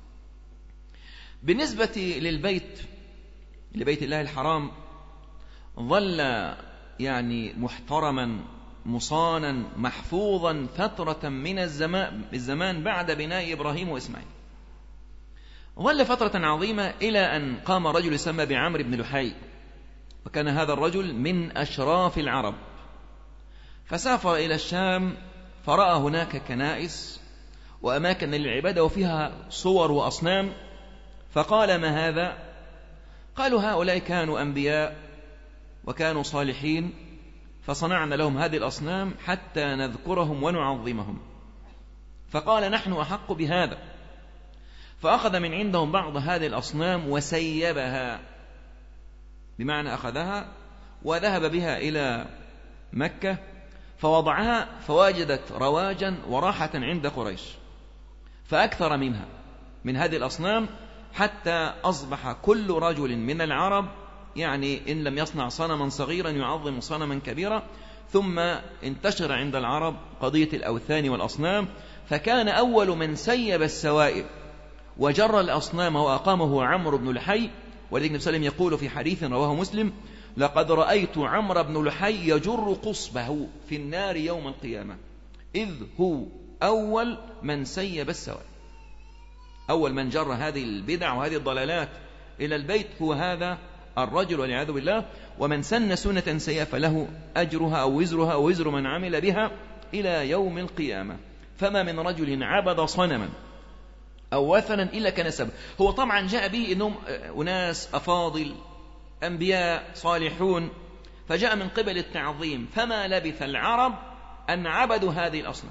بالنسبة للبيت لبيت الله الحرام ظل يعني محترما مصانا محفوظا فترة من الزمان, الزمان بعد بناء إبراهيم وإسماعيل. ظل فترة عظيمة إلى أن قام رجل يسمى بعمرو بن لحي، وكان هذا الرجل من أشراف العرب، فسافر إلى الشام فرأى هناك كنائس وأماكن للعبادة وفيها صور وأصنام، فقال ما هذا؟ قالوا هؤلاء كانوا أنبياء وكانوا صالحين فصنعنا لهم هذه الأصنام حتى نذكرهم ونعظمهم. فقال نحن أحق بهذا، فأخذ من عندهم بعض هذه الأصنام وسيبها، بمعنى أخذها وذهب بها إلى مكة فوضعها، فوجدت رواجا وراحة عند قريش، فأكثر منها من هذه الأصنام حتى أصبح كل رجل من العرب يعني إن لم يصنع صنما صغيرا يعظم صنما كبيرا. ثم انتشر عند العرب قضية الأوثان والأصنام، فكان أول من سيب السوائب وجر الأصنام وأقامه عمرو بن لحي. ولذلك النبي صلى الله عليه وسلم يقول في حديث رواه مسلم: لقد رأيت عمرو بن لحي يجر قصبه في النار يوم القيامة، إذ هو أول من سيب السوائب. أول من جر هذه البدع وهذه الضلالات إلى البيت هو هذا الرجل والعياذ بالله. ومن سن سنة سيئة فله أجرها أو وزرها أو وزر من عمل بها إلى يوم القيامة. فما من رجل عبد صنما أو وثنا إلا كان سبب. هو طبعا جاء به إنهم أناس أفاضل أنبياء صالحون، فجاء من قبل التعظيم، فما لبث العرب أن عبدوا هذه الأصنام،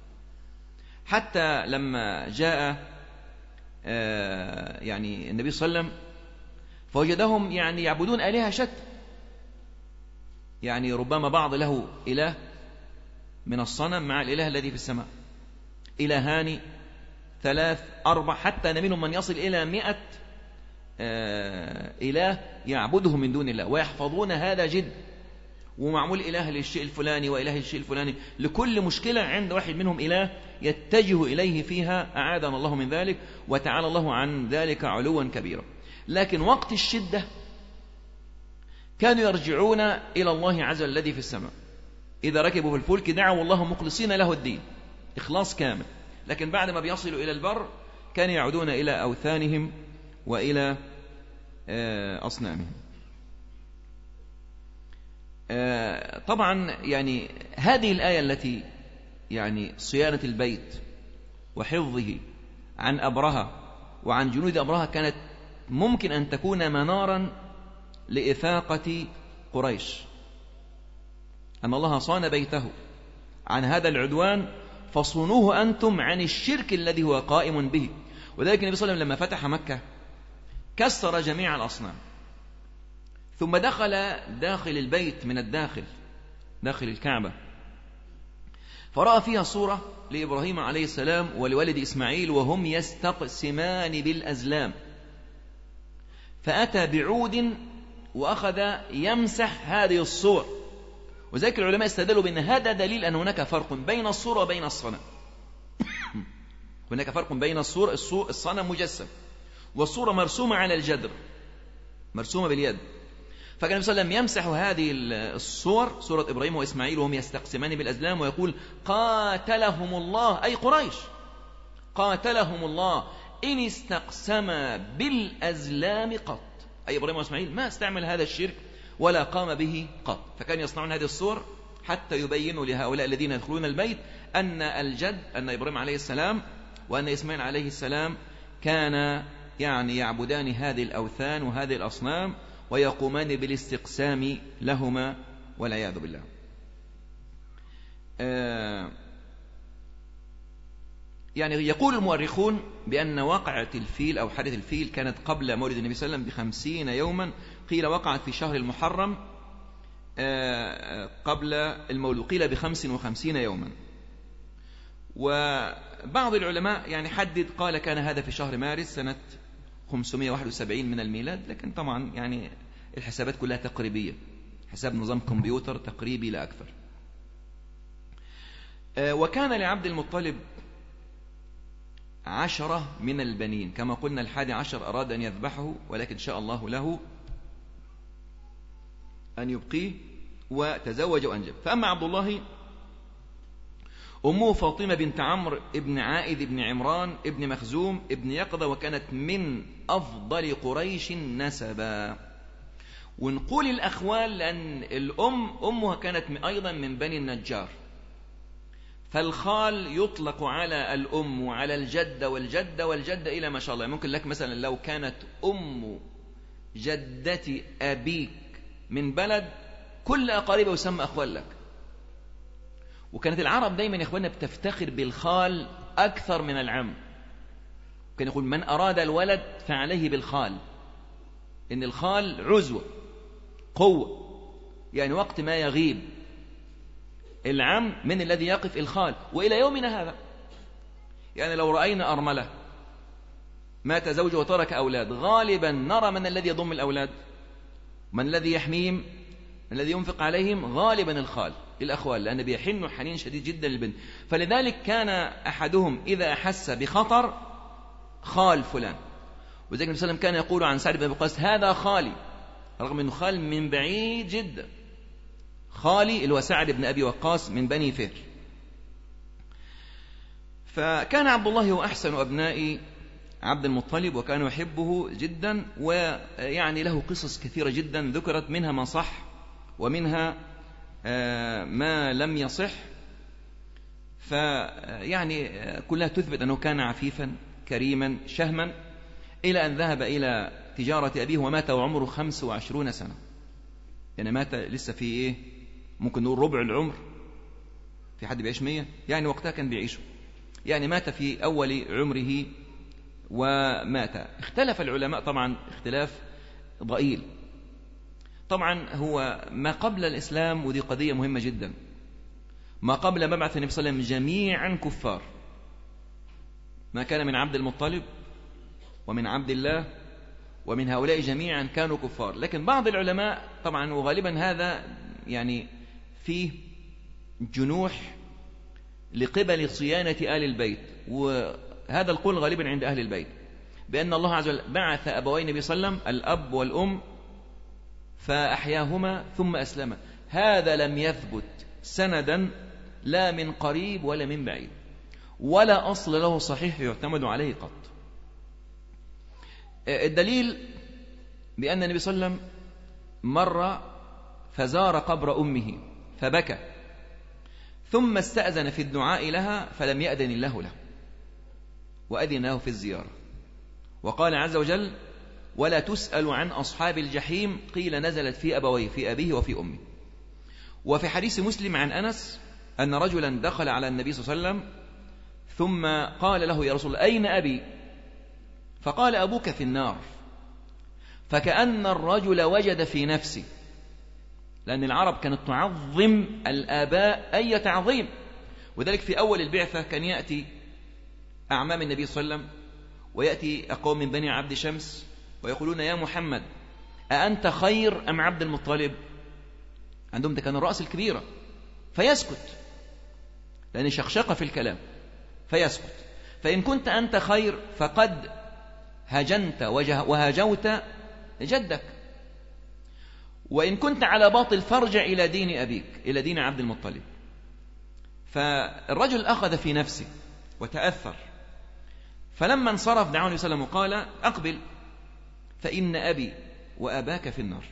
حتى لما جاء يعني النبي صلى الله عليه وسلم فوجدهم يعني يعبدون آلهة شتى. يعني ربما بعض له إله من الصنم مع الإله الذي في السماء، إلهان ثلاث أربع، حتى منهم من يصل إلى مئة إله يعبده من دون الله ويحفظون هذا جد، ومعمول إله للشيء الفلاني وإله للشيء الفلاني. لكل مشكلة عند واحد منهم إله يتجه إليه فيها، أعاذنا الله من ذلك وتعالى الله عن ذلك علوا كبيرا. لكن وقت الشدة كانوا يرجعون إلى الله عز وجل الذي في السماء. إذا ركبوا في الفلك دعوا الله مخلصين له الدين، إخلاص كامل. لكن بعد ما بيصلوا إلى البر كانوا يعودون إلى أوثانهم وإلى أصنامهم. طبعا يعني هذه الآية التي يعني صيانة البيت وحفظه عن أبرهة وعن جنود أبرهة كانت ممكن أن تكون منارا لإفاقة قريش، أن الله صان بيته عن هذا العدوان فصونوه أنتم عن الشرك الذي هو قائم به. وذلك النبي صلى الله عليه وسلم لما فتح مكة كسر جميع الأصنام، ثم دخل داخل البيت من الداخل داخل الكعبة، فرأى فيها صورة لإبراهيم عليه السلام ولولد إسماعيل وهم يستقسمان بالأزلام، فأتى بعود وأخذ يمسح هذه الصور. وذلك العلماء استدلوا بأن هذا دليل أن هناك فرق بين الصورة وبين الصنم. هناك فرق بين الصورة، الصنم مجسم والصورة مرسومة على الجدر، مرسومة باليد. فكان النبي صلى الله عليه وسلم يمسح هذه الصور، صورة إبراهيم وإسماعيل وهم يستقسمان بالأزلام، ويقول قاتلهم الله، أي قريش قاتلهم الله إن استقسما بالأزلام قط، أي إبراهيم وإسماعيل ما استعمل هذا الشرك ولا قام به قط. فكان يصنعون هذه الصور حتى يبينوا لهؤلاء الذين يدخلون البيت أن الجد، أن إبراهيم عليه السلام وأن إسماعيل عليه السلام كان يعني يعبدان هذه الأوثان وهذه الأصنام ويقومان بالاستقسام لهما والعياذ بالله. آه يعني يقول المؤرخون بأن واقعة الفيل أو حادث الفيل كانت قبل مولد النبي صلى الله عليه وسلم بخمسين يوما، قيل وقعت في شهر المحرم آه قبل المولد، قيل بخمس وخمسين يوما. وبعض العلماء يعني حدد قال كان هذا في شهر مارس سنة خمسمائة وواحد وسبعين من الميلاد، لكن طبعا يعني الحسابات كلها تقريبية، حساب نظام كمبيوتر تقريبي لا أكثر. وكان لعبد المطلب عشرة من البنين، كما قلنا الحادي عشر أراد أن يذبحه ولكن شاء الله له أن يبقيه وتزوج وأنجب. فأما عبد الله أمه فاطمة بنت عمرو ابن عائد ابن عمران ابن مخزوم ابن يقظة، وكانت من أفضل قريش نسبا. ونقول الأخوال لأن الأم أمها كانت أيضا من بني النجار، فالخال يطلق على الأم وعلى الجدة والجدة والجدة إلى ما شاء الله. ممكن لك مثلا لو كانت أم جدة أبيك من بلد كل أقاربه يسمى أخوال لك. وكانت العرب دايما يا إخواننا بتفتخر بالخال أكثر من العم. كان يقول من أراد الولد فعليه بالخال، إن الخال عزوة قوة، يعني وقت ما يغيب العم من الذي يقف الخال. وإلى يومنا هذا يعني لو رأينا أرملة مات زوجه وترك أولاد، غالبا نرى من الذي يضم الأولاد، من الذي يحميهم، من الذي ينفق عليهم، غالبا الخال الأخوال، لأن بيحنوا حنين شديد جدا للبنت. فلذلك كان أحدهم إذا أحس بخطر خال فلان. وذلك النبي صلى الله عليه وسلم كان يقول عن سعد بن أبي وقاص هذا خالي، رغم أنه خال من بعيد جدا، خالي اللي هو سعد بن أبي وقاص من بني فهر. فكان عبد الله هو أحسن أبناء عبد المطلب وكان يحبه جدا، ويعني له قصص كثيرة جدا ذكرت، منها ما صح ومنها ما لم يصح، فيعني كلها تثبت أنه كان عفيفا كريما شهما، إلى أن ذهب إلى تجارة أبيه ومات وعمره خمس وعشرون سنة. يعني مات لسه في إيه، ممكن نقول ربع العمر، في حد بيعيش مية، يعني وقتها كان بيعيشه، يعني مات في أول عمره ومات. اختلف العلماء طبعا اختلاف ضئيل. طبعا هو ما قبل الإسلام، ودي قضية مهمة جدا، ما قبل مبعث النبي صلى الله عليه وسلم جميعا كفار، ما كان من عبد المطلب ومن عبد الله ومن هؤلاء جميعا كانوا كفار. لكن بعض العلماء طبعا وغالبا هذا يعني فيه جنوح لقبل صيانة آل البيت، وهذا القول غالبا عند أهل البيت، بأن الله عز وجل بعث أبوي النبي صلى الله عليه وسلم الأب والأم فأحياهما ثم أسلما. هذا لم يثبت سندا لا من قريب ولا من بعيد، ولا أصل له صحيح يعتمد عليه قط. الدليل بأن النبي صلى الله عليه وسلم مر فزار قبر أمه فبكى، ثم استأذن في الدعاء لها فلم يأذن الله له وأذن له في الزيارة، وقال عز وجل: ولا تسأل عن أصحاب الجحيم قيل نزلت في أبويه في أبيه وفي أمه. وفي حديث مسلم عن أنس أن رجلا دخل على النبي صلى الله عليه وسلم ثم قال له: يا رسول الله أين أبي؟ فقال: أبوك في النار. فكأن الرجل وجد في نفسه، لأن العرب كانت تعظم الآباء أي تعظيم، وذلك في أول البعثة كان يأتي أعمام النبي صلى الله عليه وسلم ويأتي أقوام من بني عبد شمس ويقولون: يا محمد أأنت خير أم عبد المطلب؟ عندهم ده كان الرأس الكبيرة، فيسكت لأن شخشقة في الكلام فيسكت. فإن كنت أنت خير فقد هجنت وهجوت جدك، وإن كنت على باطل فارجع إلى دين أبيك، إلى دين عبد المطلب. فالرجل أخذ في نفسه وتأثر، فلما انصرف دعاه النبي صلى الله عليه وسلم وقال: أقبل فإن أبي وأباك في النار.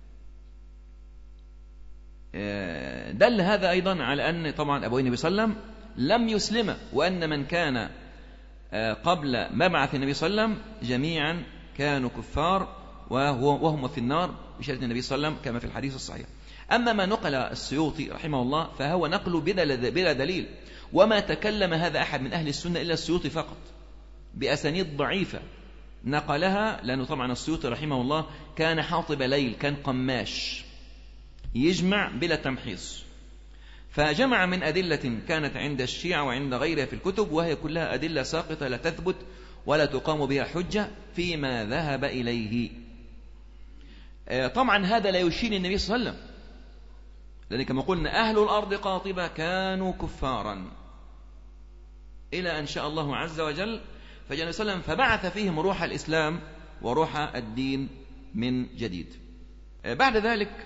دل هذا أيضا على أن طبعا أبوي النبي صلى الله عليه وسلم لم يسلم، وأن من كان قبل مبعث النبي صلى الله عليه وسلم جميعا كانوا كفار وهم في النار بشهادة النبي صلى الله عليه وسلم كما في الحديث الصحيح. أما ما نقل السيوطي رحمه الله فهو نقل بلا دليل، وما تكلم هذا أحد من أهل السنة إلا السيوطي فقط بأسانيد ضعيفة نقلها، لأنه طبعا السيوطي رحمه الله كان حاطب ليل، كان قماش يجمع بلا تمحيص، فجمع من أدلة كانت عند الشيعة وعند غيرها في الكتب، وهي كلها أدلة ساقطة لا تثبت ولا تقام بها حجة فيما ذهب إليه. طبعا هذا لا يشير النبي صلى الله عليه وسلم، لأن كما قلنا أهل الأرض قاطبة كانوا كفارا إلى أن شاء الله عز وجل فجاء النبي صلى الله عليه وسلم فبعث فيهم روح الإسلام وروح الدين من جديد. بعد ذلك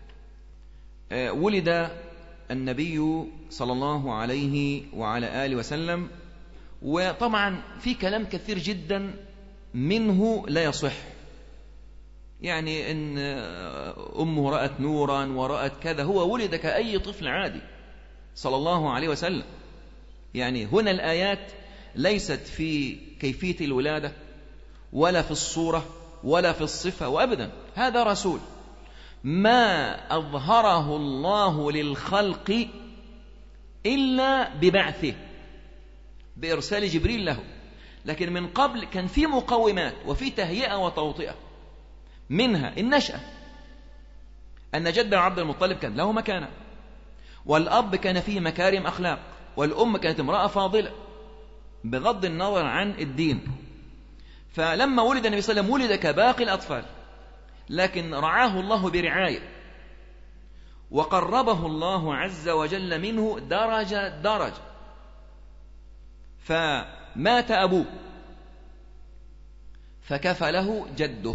ولد النبي صلى الله عليه وعلى آله وسلم، وطبعا في كلام كثير جدا منه لا يصح، يعني إن أمه رأت نورا ورأت كذا، هو ولد كأي طفل عادي صلى الله عليه وسلم. يعني هنا الآيات ليست في كيفية الولادة ولا في الصورة ولا في الصفة، وأبدا هذا رسول ما أظهره الله للخلق إلا ببعثه بإرسال جبريل له، لكن من قبل كان في مقومات وفي تهيئة وتوطئة، منها النشأة، أن جده عبد المطلب كان له مكانة، والأب كان فيه مكارم أخلاق، والأم كانت امرأة فاضلة بغض النظر عن الدين. فلما ولد النبي صلى الله عليه وسلم ولد كباقي الأطفال، لكن رعاه الله برعاية وقربه الله عز وجل منه درجة درجة. فمات أبوه فكفله جده،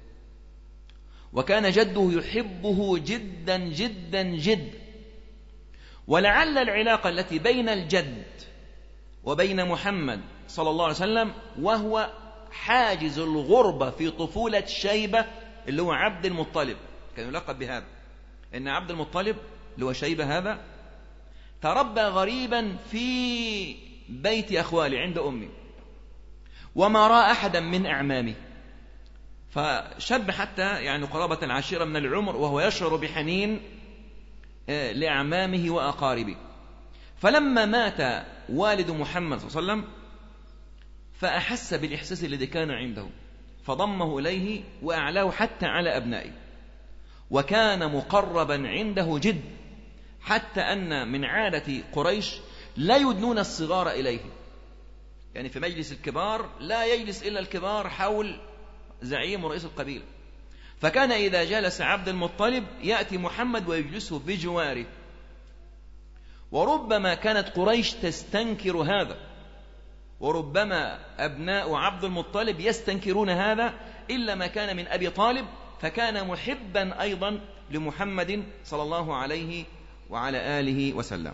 وكان جده يحبه جدا جدا جدا، ولعل العلاقة التي بين الجد وبين محمد صلى الله عليه وسلم وهو حاجز الغربة في طفولة شيبة اللي هو عبد المطلب، كان يلقب بهذا، إن عبد المطلب اللي هو شيبة هذا تربى غريبا في بيت أخوالي عند أمي، وما رأى أحدا من أعمامه، فشب حتى يعني قرابة العشيرة من العمر وهو يشعر بحنين لأعمامه وأقاربه. فلما مات والد محمد صلى الله عليه وسلم فأحس بالإحساس الذي كان عنده فضمه إليه وأعلاه حتى على أبنائه، وكان مقربا عنده جد، حتى أن من عادة قريش لا يدنون الصغار إليه، يعني في مجلس الكبار لا يجلس إلا الكبار حول زعيم ورئيس القبيلة، فكان إذا جلس عبد المطلب يأتي محمد ويجلسه بجواره، وربما كانت قريش تستنكر هذا، وربما أبناء عبد المطلب يستنكرون هذا، إلا ما كان من أبي طالب فكان محبا أيضا لمحمد صلى الله عليه وعلى آله وسلم.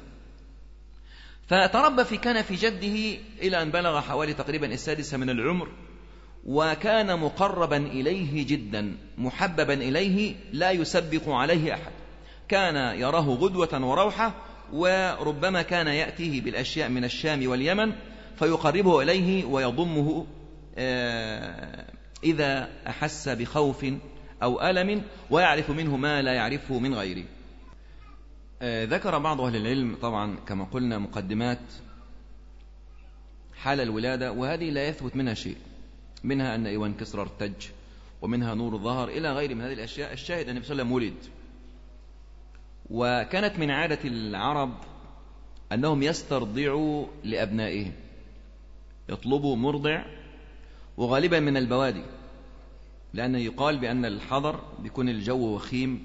فتربى في كان في جده إلى أن بلغ حوالي تقريبا السادسة من العمر، وكان مقربا إليه جدا محببا إليه لا يسبق عليه أحد، كان يراه غدوة وروحة، وربما كان يأتيه بالأشياء من الشام واليمن فيقربه إليه ويضمه إذا أحس بخوف أو ألم، ويعرف منه ما لا يعرفه من غيره. ذكر بعض أهل العلم طبعا كما قلنا مقدمات حال الولادة، وهذه لا يثبت منها شيء، منها أن إيوان كسرى ارتج، ومنها نور الظهر، إلى غير من هذه الأشياء. الشاهد أن النبي صلى الله عليه وسلم ولد، وكانت من عادة العرب أنهم يسترضعوا لأبنائهم، يطلبوا مرضع، وغالبا من البوادي، لأنه يقال بأن الحضر بيكون الجو وخيم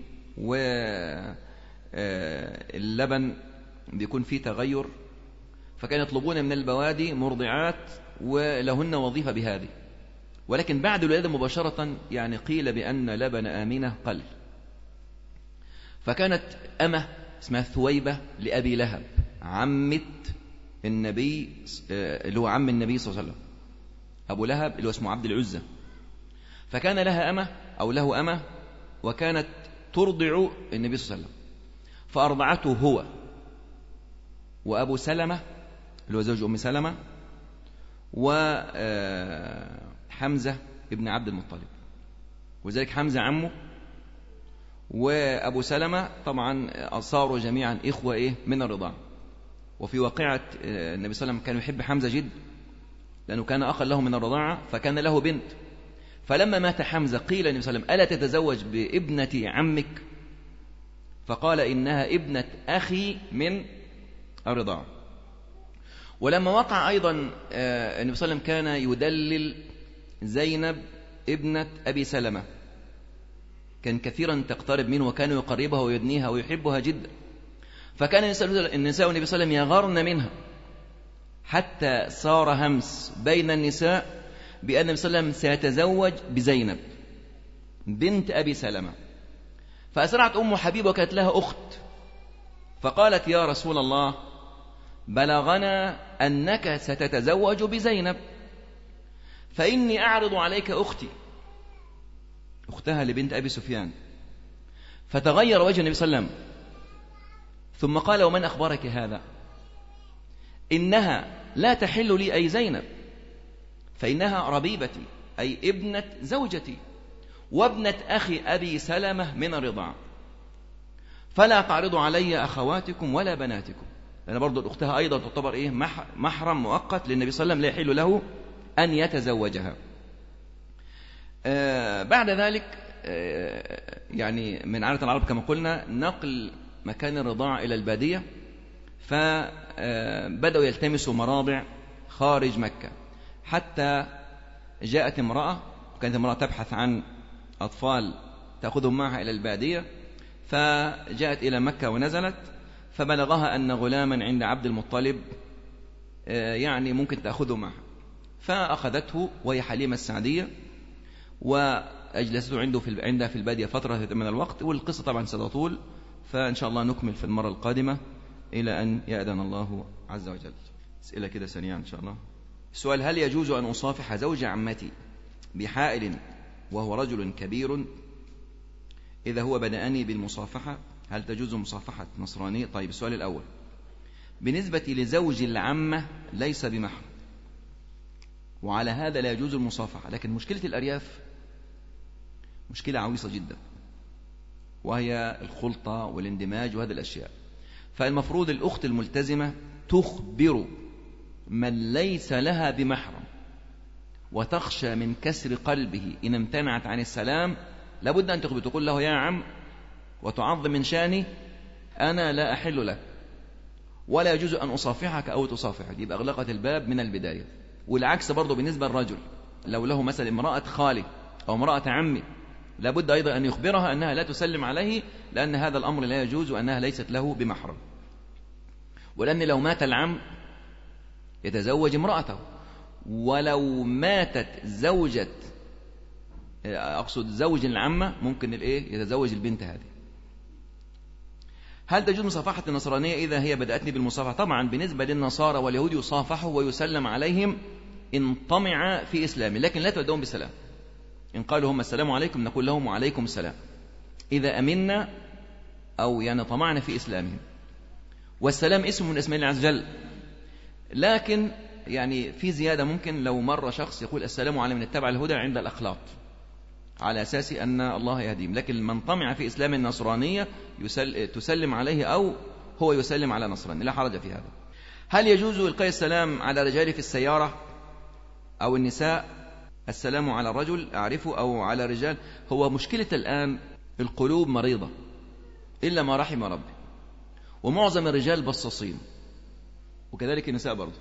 واللبن بيكون فيه تغير، فكانوا يطلبون من البوادي مرضعات ولهن وظيفة بهذه. ولكن بعد الولادة مباشرة يعني قيل بأن لبن آمنة قل، فكانت أمة اسمها ثويبة لأبي لهب عمة النبي، اللي هو عم النبي صلى الله عليه وسلم، أبو لهب اللي هو اسمه عبد العزة، فكان لها أمة أو له أمة، وكانت ترضع النبي صلى الله عليه وسلم، فأرضعته هو وأبو سلمة اللي هو زوج أم سلمة وحمزة ابن عبد المطلب، وذلك حمزة عمه وأبو سلمة طبعا صاروا جميعا إخوة إيه من الرضاع. وفي واقعة النبي صلى الله عليه وسلم كان يحب حمزة جدا لأنه كان أخا له من الرضاعة، فكان له بنت، فلما مات حمزة قيل النبي صلى الله عليه وسلم ألا تتزوج بابنة عمك؟ فقال إنها ابنة أخي من الرضاعة. ولما وقع أيضا النبي صلى الله عليه وسلم كان يدلل زينب ابنة أبي سلمة، كان كثيرا تقترب منه وكان يقربها ويدنيها ويحبها جدا، فكان النساء والنبي صلى الله عليه وسلم يغارن منها، حتى صار همس بين النساء بأن النبي صلى الله عليه وسلم سيتزوج بزينب بنت أبي سلمة. فأسرعت أم حبيبة وكانت لها أخت، فقالت يا رسول الله بلغنا أنك ستتزوج بزينب، فإني أعرض عليك أختي، أختها لبنت أبي سفيان. فتغير وجه النبي صلى الله عليه وسلم، ثم قال ومن أخبرك هذا؟ إنها لا تحل لي أي زينب، فإنها ربيبتي أي ابنة زوجتي وابنة أخي أبي سلمة من الرضاعة، فلا تعرضوا علي أخواتكم ولا بناتكم، لأن برضو أختها أيضا تعتبر إيه محرم مؤقت للنبي صلى الله عليه وسلم، لا يحل له أن يتزوجها. آه بعد ذلك آه يعني من عادة العرب كما قلنا نقل مكان الرضاعة إلى البادية، فبدأوا يلتمسوا مراضع خارج مكة، حتى جاءت امرأة، وكانت امرأة تبحث عن أطفال تأخذهم معها إلى البادية، فجاءت إلى مكة ونزلت، فبلغها أن غلاما عند عبد المطلب يعني ممكن تأخذه معها، فأخذته وهي حليمة السعدية وأجلسته عنده في عندها في البادية فترة من الوقت، والقصة طبعا ستطول، فإن شاء الله نكمل في المرة القادمة إلى أن يأذن الله عز وجل. أسئلة كده سريعا إن شاء الله. السؤال: هل يجوز أن أصافح زوج عمتي بحائل وهو رجل كبير إذا هو بدأني بالمصافحة؟ هل تجوز مصافحة نصراني؟ طيب، السؤال الأول بالنسبة لزوج العمة ليس بمحرم، وعلى هذا لا يجوز المصافحة، لكن مشكلة الأرياف مشكلة عويصة جدا، وهي الخلطة والاندماج وهذه الأشياء. فالمفروض الأخت الملتزمة تخبر من ليس لها بمحرم، وتخشى من كسر قلبه إن امتنعت عن السلام، لابد أن تخبر، تقول له يا عم وتعظم من شاني، أنا لا أحل لك ولا يجوز أن أصافحك أو تصافحك، يبقى أغلقت الباب من البداية. والعكس برضو بالنسبة للرجل، لو له مثلا امرأة خالي أو امرأة عمي، لابد أيضا أن يخبرها أنها لا تسلم عليه، لأن هذا الأمر لا يجوز وأنها ليست له بمحرم. ولأن لو مات العم يتزوج امرأته، ولو ماتت زوجة أقصد زوج العمة ممكن الإيه يتزوج البنت هذه. هل تجوز مصافحة النصرانية إذا هي بدأتني بالمصافحة؟ طبعا بالنسبة للنصارى واليهود يصافحوا ويسلم عليهم إن طمع في إسلامه، لكن لا تبدأهم بسلام. إن قالوا هم السلام عليكم نقول لهم وعليكم السلام إذا أمنا أو يعني طمعنا في إسلامهم. والسلام اسم من اسماء الله عز وجل، لكن يعني في زيادة، ممكن لو مر شخص يقول السلام على من اتبع الهدى عند الأخلاط على أساس أن الله يهديهم، لكن من طمع في إسلام النصرانية يسل تسلم عليه أو هو يسلم على نصراني، لا حرج في هذا. هل يجوز إلقاء السلام على رجال في السيارة أو النساء؟ السلام على رجل أعرفه أو على رجال. هو مشكلة الآن القلوب مريضة إلا ما رحم ربي، ومعظم الرجال بصاصين وكذلك النساء برضه،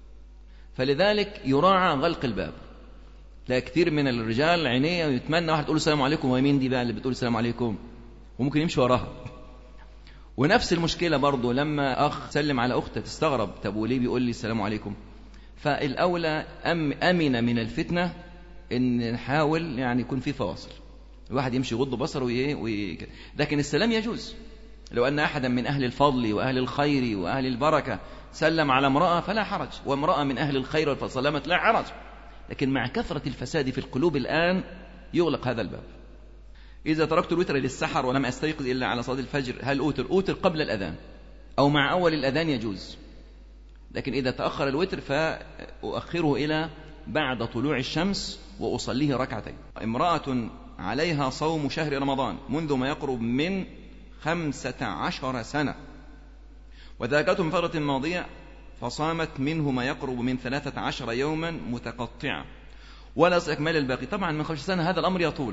فلذلك يراعى غلق الباب. لا كثير من الرجال عينيه يتمنى واحد تقول له السلام عليكم، ويمين دي بقى اللي بتقول السلام عليكم، وممكن يمشي وراها. ونفس المشكلة برضه لما أخ سلم على أخته تستغرب، طب وليه بيقول لي السلام عليكم؟ فالأولى أم أمن من الفتنة إن نحاول يعني يكون في فواصل، الواحد يمشي يغض بصره ويه ويه. لكن السلام يجوز، لو أن أحدا من أهل الفضل وأهل الخير وأهل البركة سلم على امرأة فلا حرج، وامرأة من أهل الخير فسلمت لا حرج. لكن مع كثرة الفساد في القلوب الآن يغلق هذا الباب. إذا تركت الوتر للسحر ولم أستيقظ إلا على صلاة الفجر، هل أوتر؟ أوتر قبل الأذان أو مع أول الأذان يجوز، لكن إذا تأخر الوتر فأؤخره إلى بعد طلوع الشمس وأصليه ركعتين. امرأة عليها صوم شهر رمضان منذ ما يقرب من خمسة عشر سنة، وذاكرته من فترة ماضية فصامت منه ما يقرب من ثلاثة عشر يوما متقطعة ولا استكمال الباقي. طبعا من خمسة سنة هذا الأمر يطول،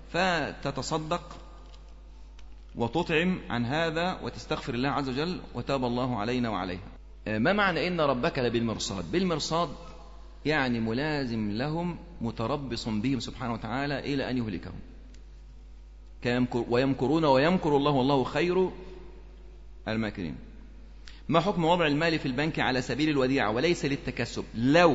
فتتصدق وتطعم عن هذا وتستغفر الله عز وجل وتاب الله علينا وعليها. ما معنى إن ربك لبالمرصاد؟ بالمرصاد يعني ملازم لهم متربص بهم سبحانه وتعالى إلى أن يهلكهم. ويمكرون ويمكر الله والله خير الماكرين. ما حكم وضع المال في البنك على سبيل الوديعة وليس للتكسب؟ لو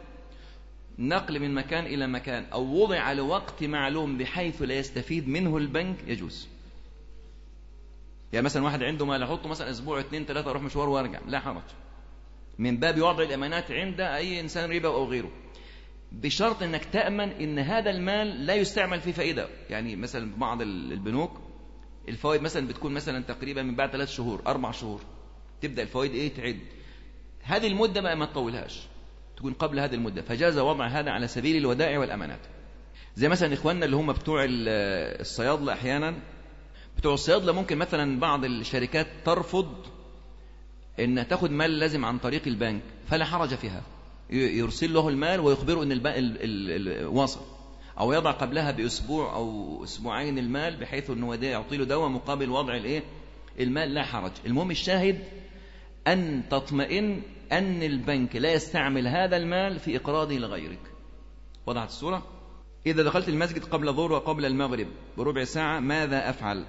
نقل من مكان إلى مكان أو وضع لوقت معلوم بحيث لا يستفيد منه البنك يجوز. يعني مثلا واحد عنده مال يحطه مثلا أسبوع اثنين ثلاثة أروح مشوار وارجع، لا حرج، من باب وضع الأمانات عند أي إنسان ربا أو غيره، بشرط أنك تأمن أن هذا المال لا يستعمل في فائدة. يعني مثلا بعض البنوك الفوائد مثلا بتكون مثلا تقريبا من بعد ثلاث شهور أربع شهور تبدأ الفوائد إيه تعد، هذه المدة ما ما تطولهاش، تكون قبل هذه المدة، فجاز وضع هذا على سبيل الودائع والأمانات. زي مثلا إخواننا اللي هم بتوع الصيادلة، أحيانا بتوع الصيادلة ممكن مثلا بعض الشركات ترفض أن تأخذ مال لازم عن طريق البنك، فلا حرج فيها، يرسل له المال ويخبره أن البنك واصل، أو يضع قبلها بأسبوع أو أسبوعين المال بحيث أنه يعطي له دواء مقابل وضع الإيه المال، لا حرج. المهم الشاهد أن تطمئن أن البنك لا يستعمل هذا المال في إقراضه لغيرك. وضعت الصورة؟ إذا دخلت المسجد قبل الظهر وقبل المغرب بربع ساعة ماذا أفعل؟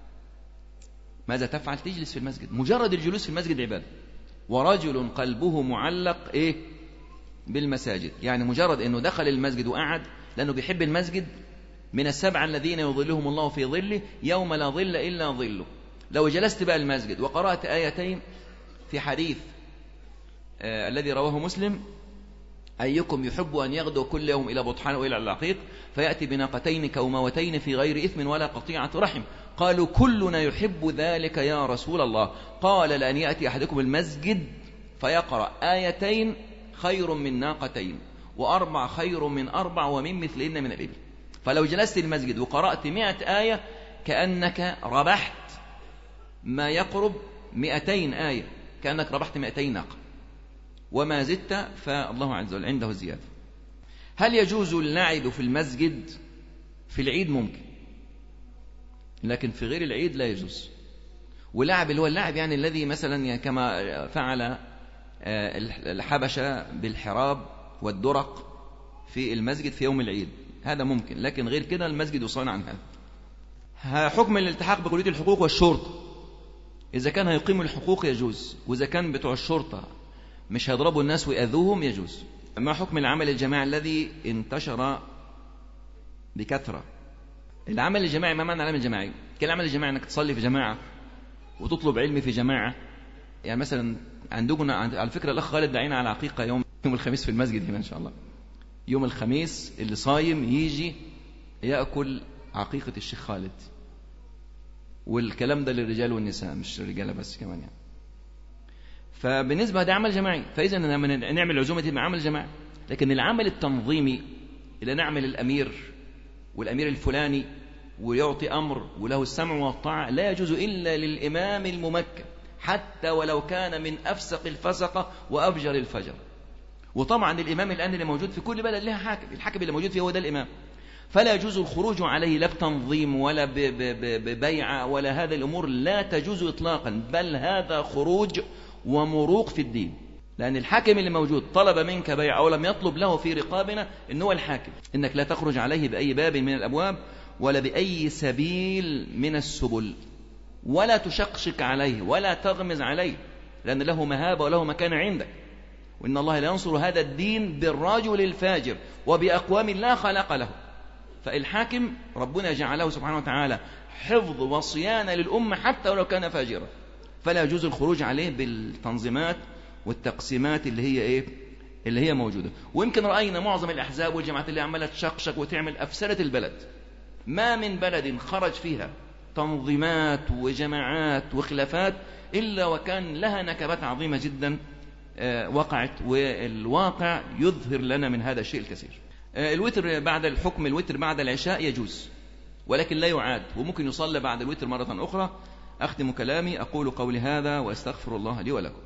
ماذا تفعل؟ تجلس في المسجد، مجرد الجلوس في المسجد عبادة. ورجل قلبه معلق إيه بالمساجد، يعني مجرد أنه دخل المسجد وقعد لأنه بيحب المسجد، من السبعة الذين يظلهم الله في ظله يوم لا ظل إلا ظله. لو جلست بقى المسجد وقرأت آيتين في حديث آه الذي رواه مسلم: أيكم يحب أن يغدو كل يوم إلى بطحان وإلى العقيق فيأتي بناقتين كوموتين في غير إثم ولا قطيعة رحم. قالوا كلنا يحب ذلك يا رسول الله. قال: لأن يأتي أحدكم المسجد فيقرأ آيتين خير من ناقتين، وأربع خير من أربع، ومن مثلهن من الإبل. فلو جلست المسجد وقرأت مئة آية كأنك ربحت ما يقرب مئتين آية، كأنك ربحت مئتين ناقة، وما زدت فالله عز وجل عنده الزيادة. هل يجوز اللعب في المسجد في العيد؟ ممكن، لكن في غير العيد لا يجوز. واللعب اللي هو اللعب يعني الذي مثلا كما فعل الحبشة بالحراب والدرق في المسجد في يوم العيد، هذا ممكن، لكن غير كده المسجد يصان عن هذا. حكم الالتحاق بكلية الحقوق والشرطة: إذا كان هيقيموا الحقوق يجوز، وإذا كان بتوع الشرطة مش هيضربوا الناس ويأذوهم يجوز. ما حكم العمل الجماعي الذي انتشر بكثرة؟ العمل الجماعي، ما معنى العمل الجماعي؟ كان العمل الجماعي انك تصلي في جماعة وتطلب علم في جماعة. يعني مثلا عندنا على فكرة الأخ خالد دعينا على عقيقة يوم يوم الخميس في المسجد هنا إن شاء الله. يوم الخميس اللي صايم يجي يأكل عقيقة الشيخ خالد، والكلام ده للرجال والنساء مش الرجالة بس كمان يعني. فبالنسبة ده عمل جماعي، فإذا نعمل عزومة مع عمل جماعي. لكن العمل التنظيمي اللي نعمل الأمير والأمير الفلاني ويعطي أمر وله السمع والطاعة لا يجوز إلا للإمام الممكن، حتى ولو كان من أفسق الفسقة وأفجر الفجر. وطبعا الإمام الآن اللي موجود في كل بلد لها حاكم، الحاكم اللي موجود فيه هو ده الإمام، فلا يجوز الخروج عليه لا بتنظيم ولا ببيعة ولا هذه الأمور، لا تجوز إطلاقا، بل هذا خروج ومروق في الدين. لأن الحاكم اللي موجود طلب منك بيع أو لم يطلب له في رقابنا إن هو الحاكم، إنك لا تخرج عليه بأي باب من الأبواب ولا بأي سبيل من السبل، ولا تشقشق عليه ولا تغمز عليه، لأن له مهابة وله مكان عندك. وإن الله لا ينصر هذا الدين بالرجل الفاجر وبأقوام لا خلق له. فالحاكم ربنا جعله سبحانه وتعالى حفظ وصيانة للأمة حتى ولو كان فاجرا، فلا يجوز الخروج عليه بالتنظيمات والتقسيمات اللي هي إيه اللي هي موجودة. ويمكن رأينا معظم الأحزاب والجماعات اللي عملت تشقشق وتعمل أفسدت البلد. ما من بلد خرج فيها تنظيمات وجماعات وخلافات إلا وكان لها نكبات عظيمة جدا وقعت، والواقع يظهر لنا من هذا الشيء الكثير. الوتر بعد الحكم الوتر بعد العشاء يجوز، ولكن لا يعاد، وممكن يصلى بعد الوتر مرة أخرى. أختم كلامي، أقول قولي هذا وأستغفر الله لي ولكم.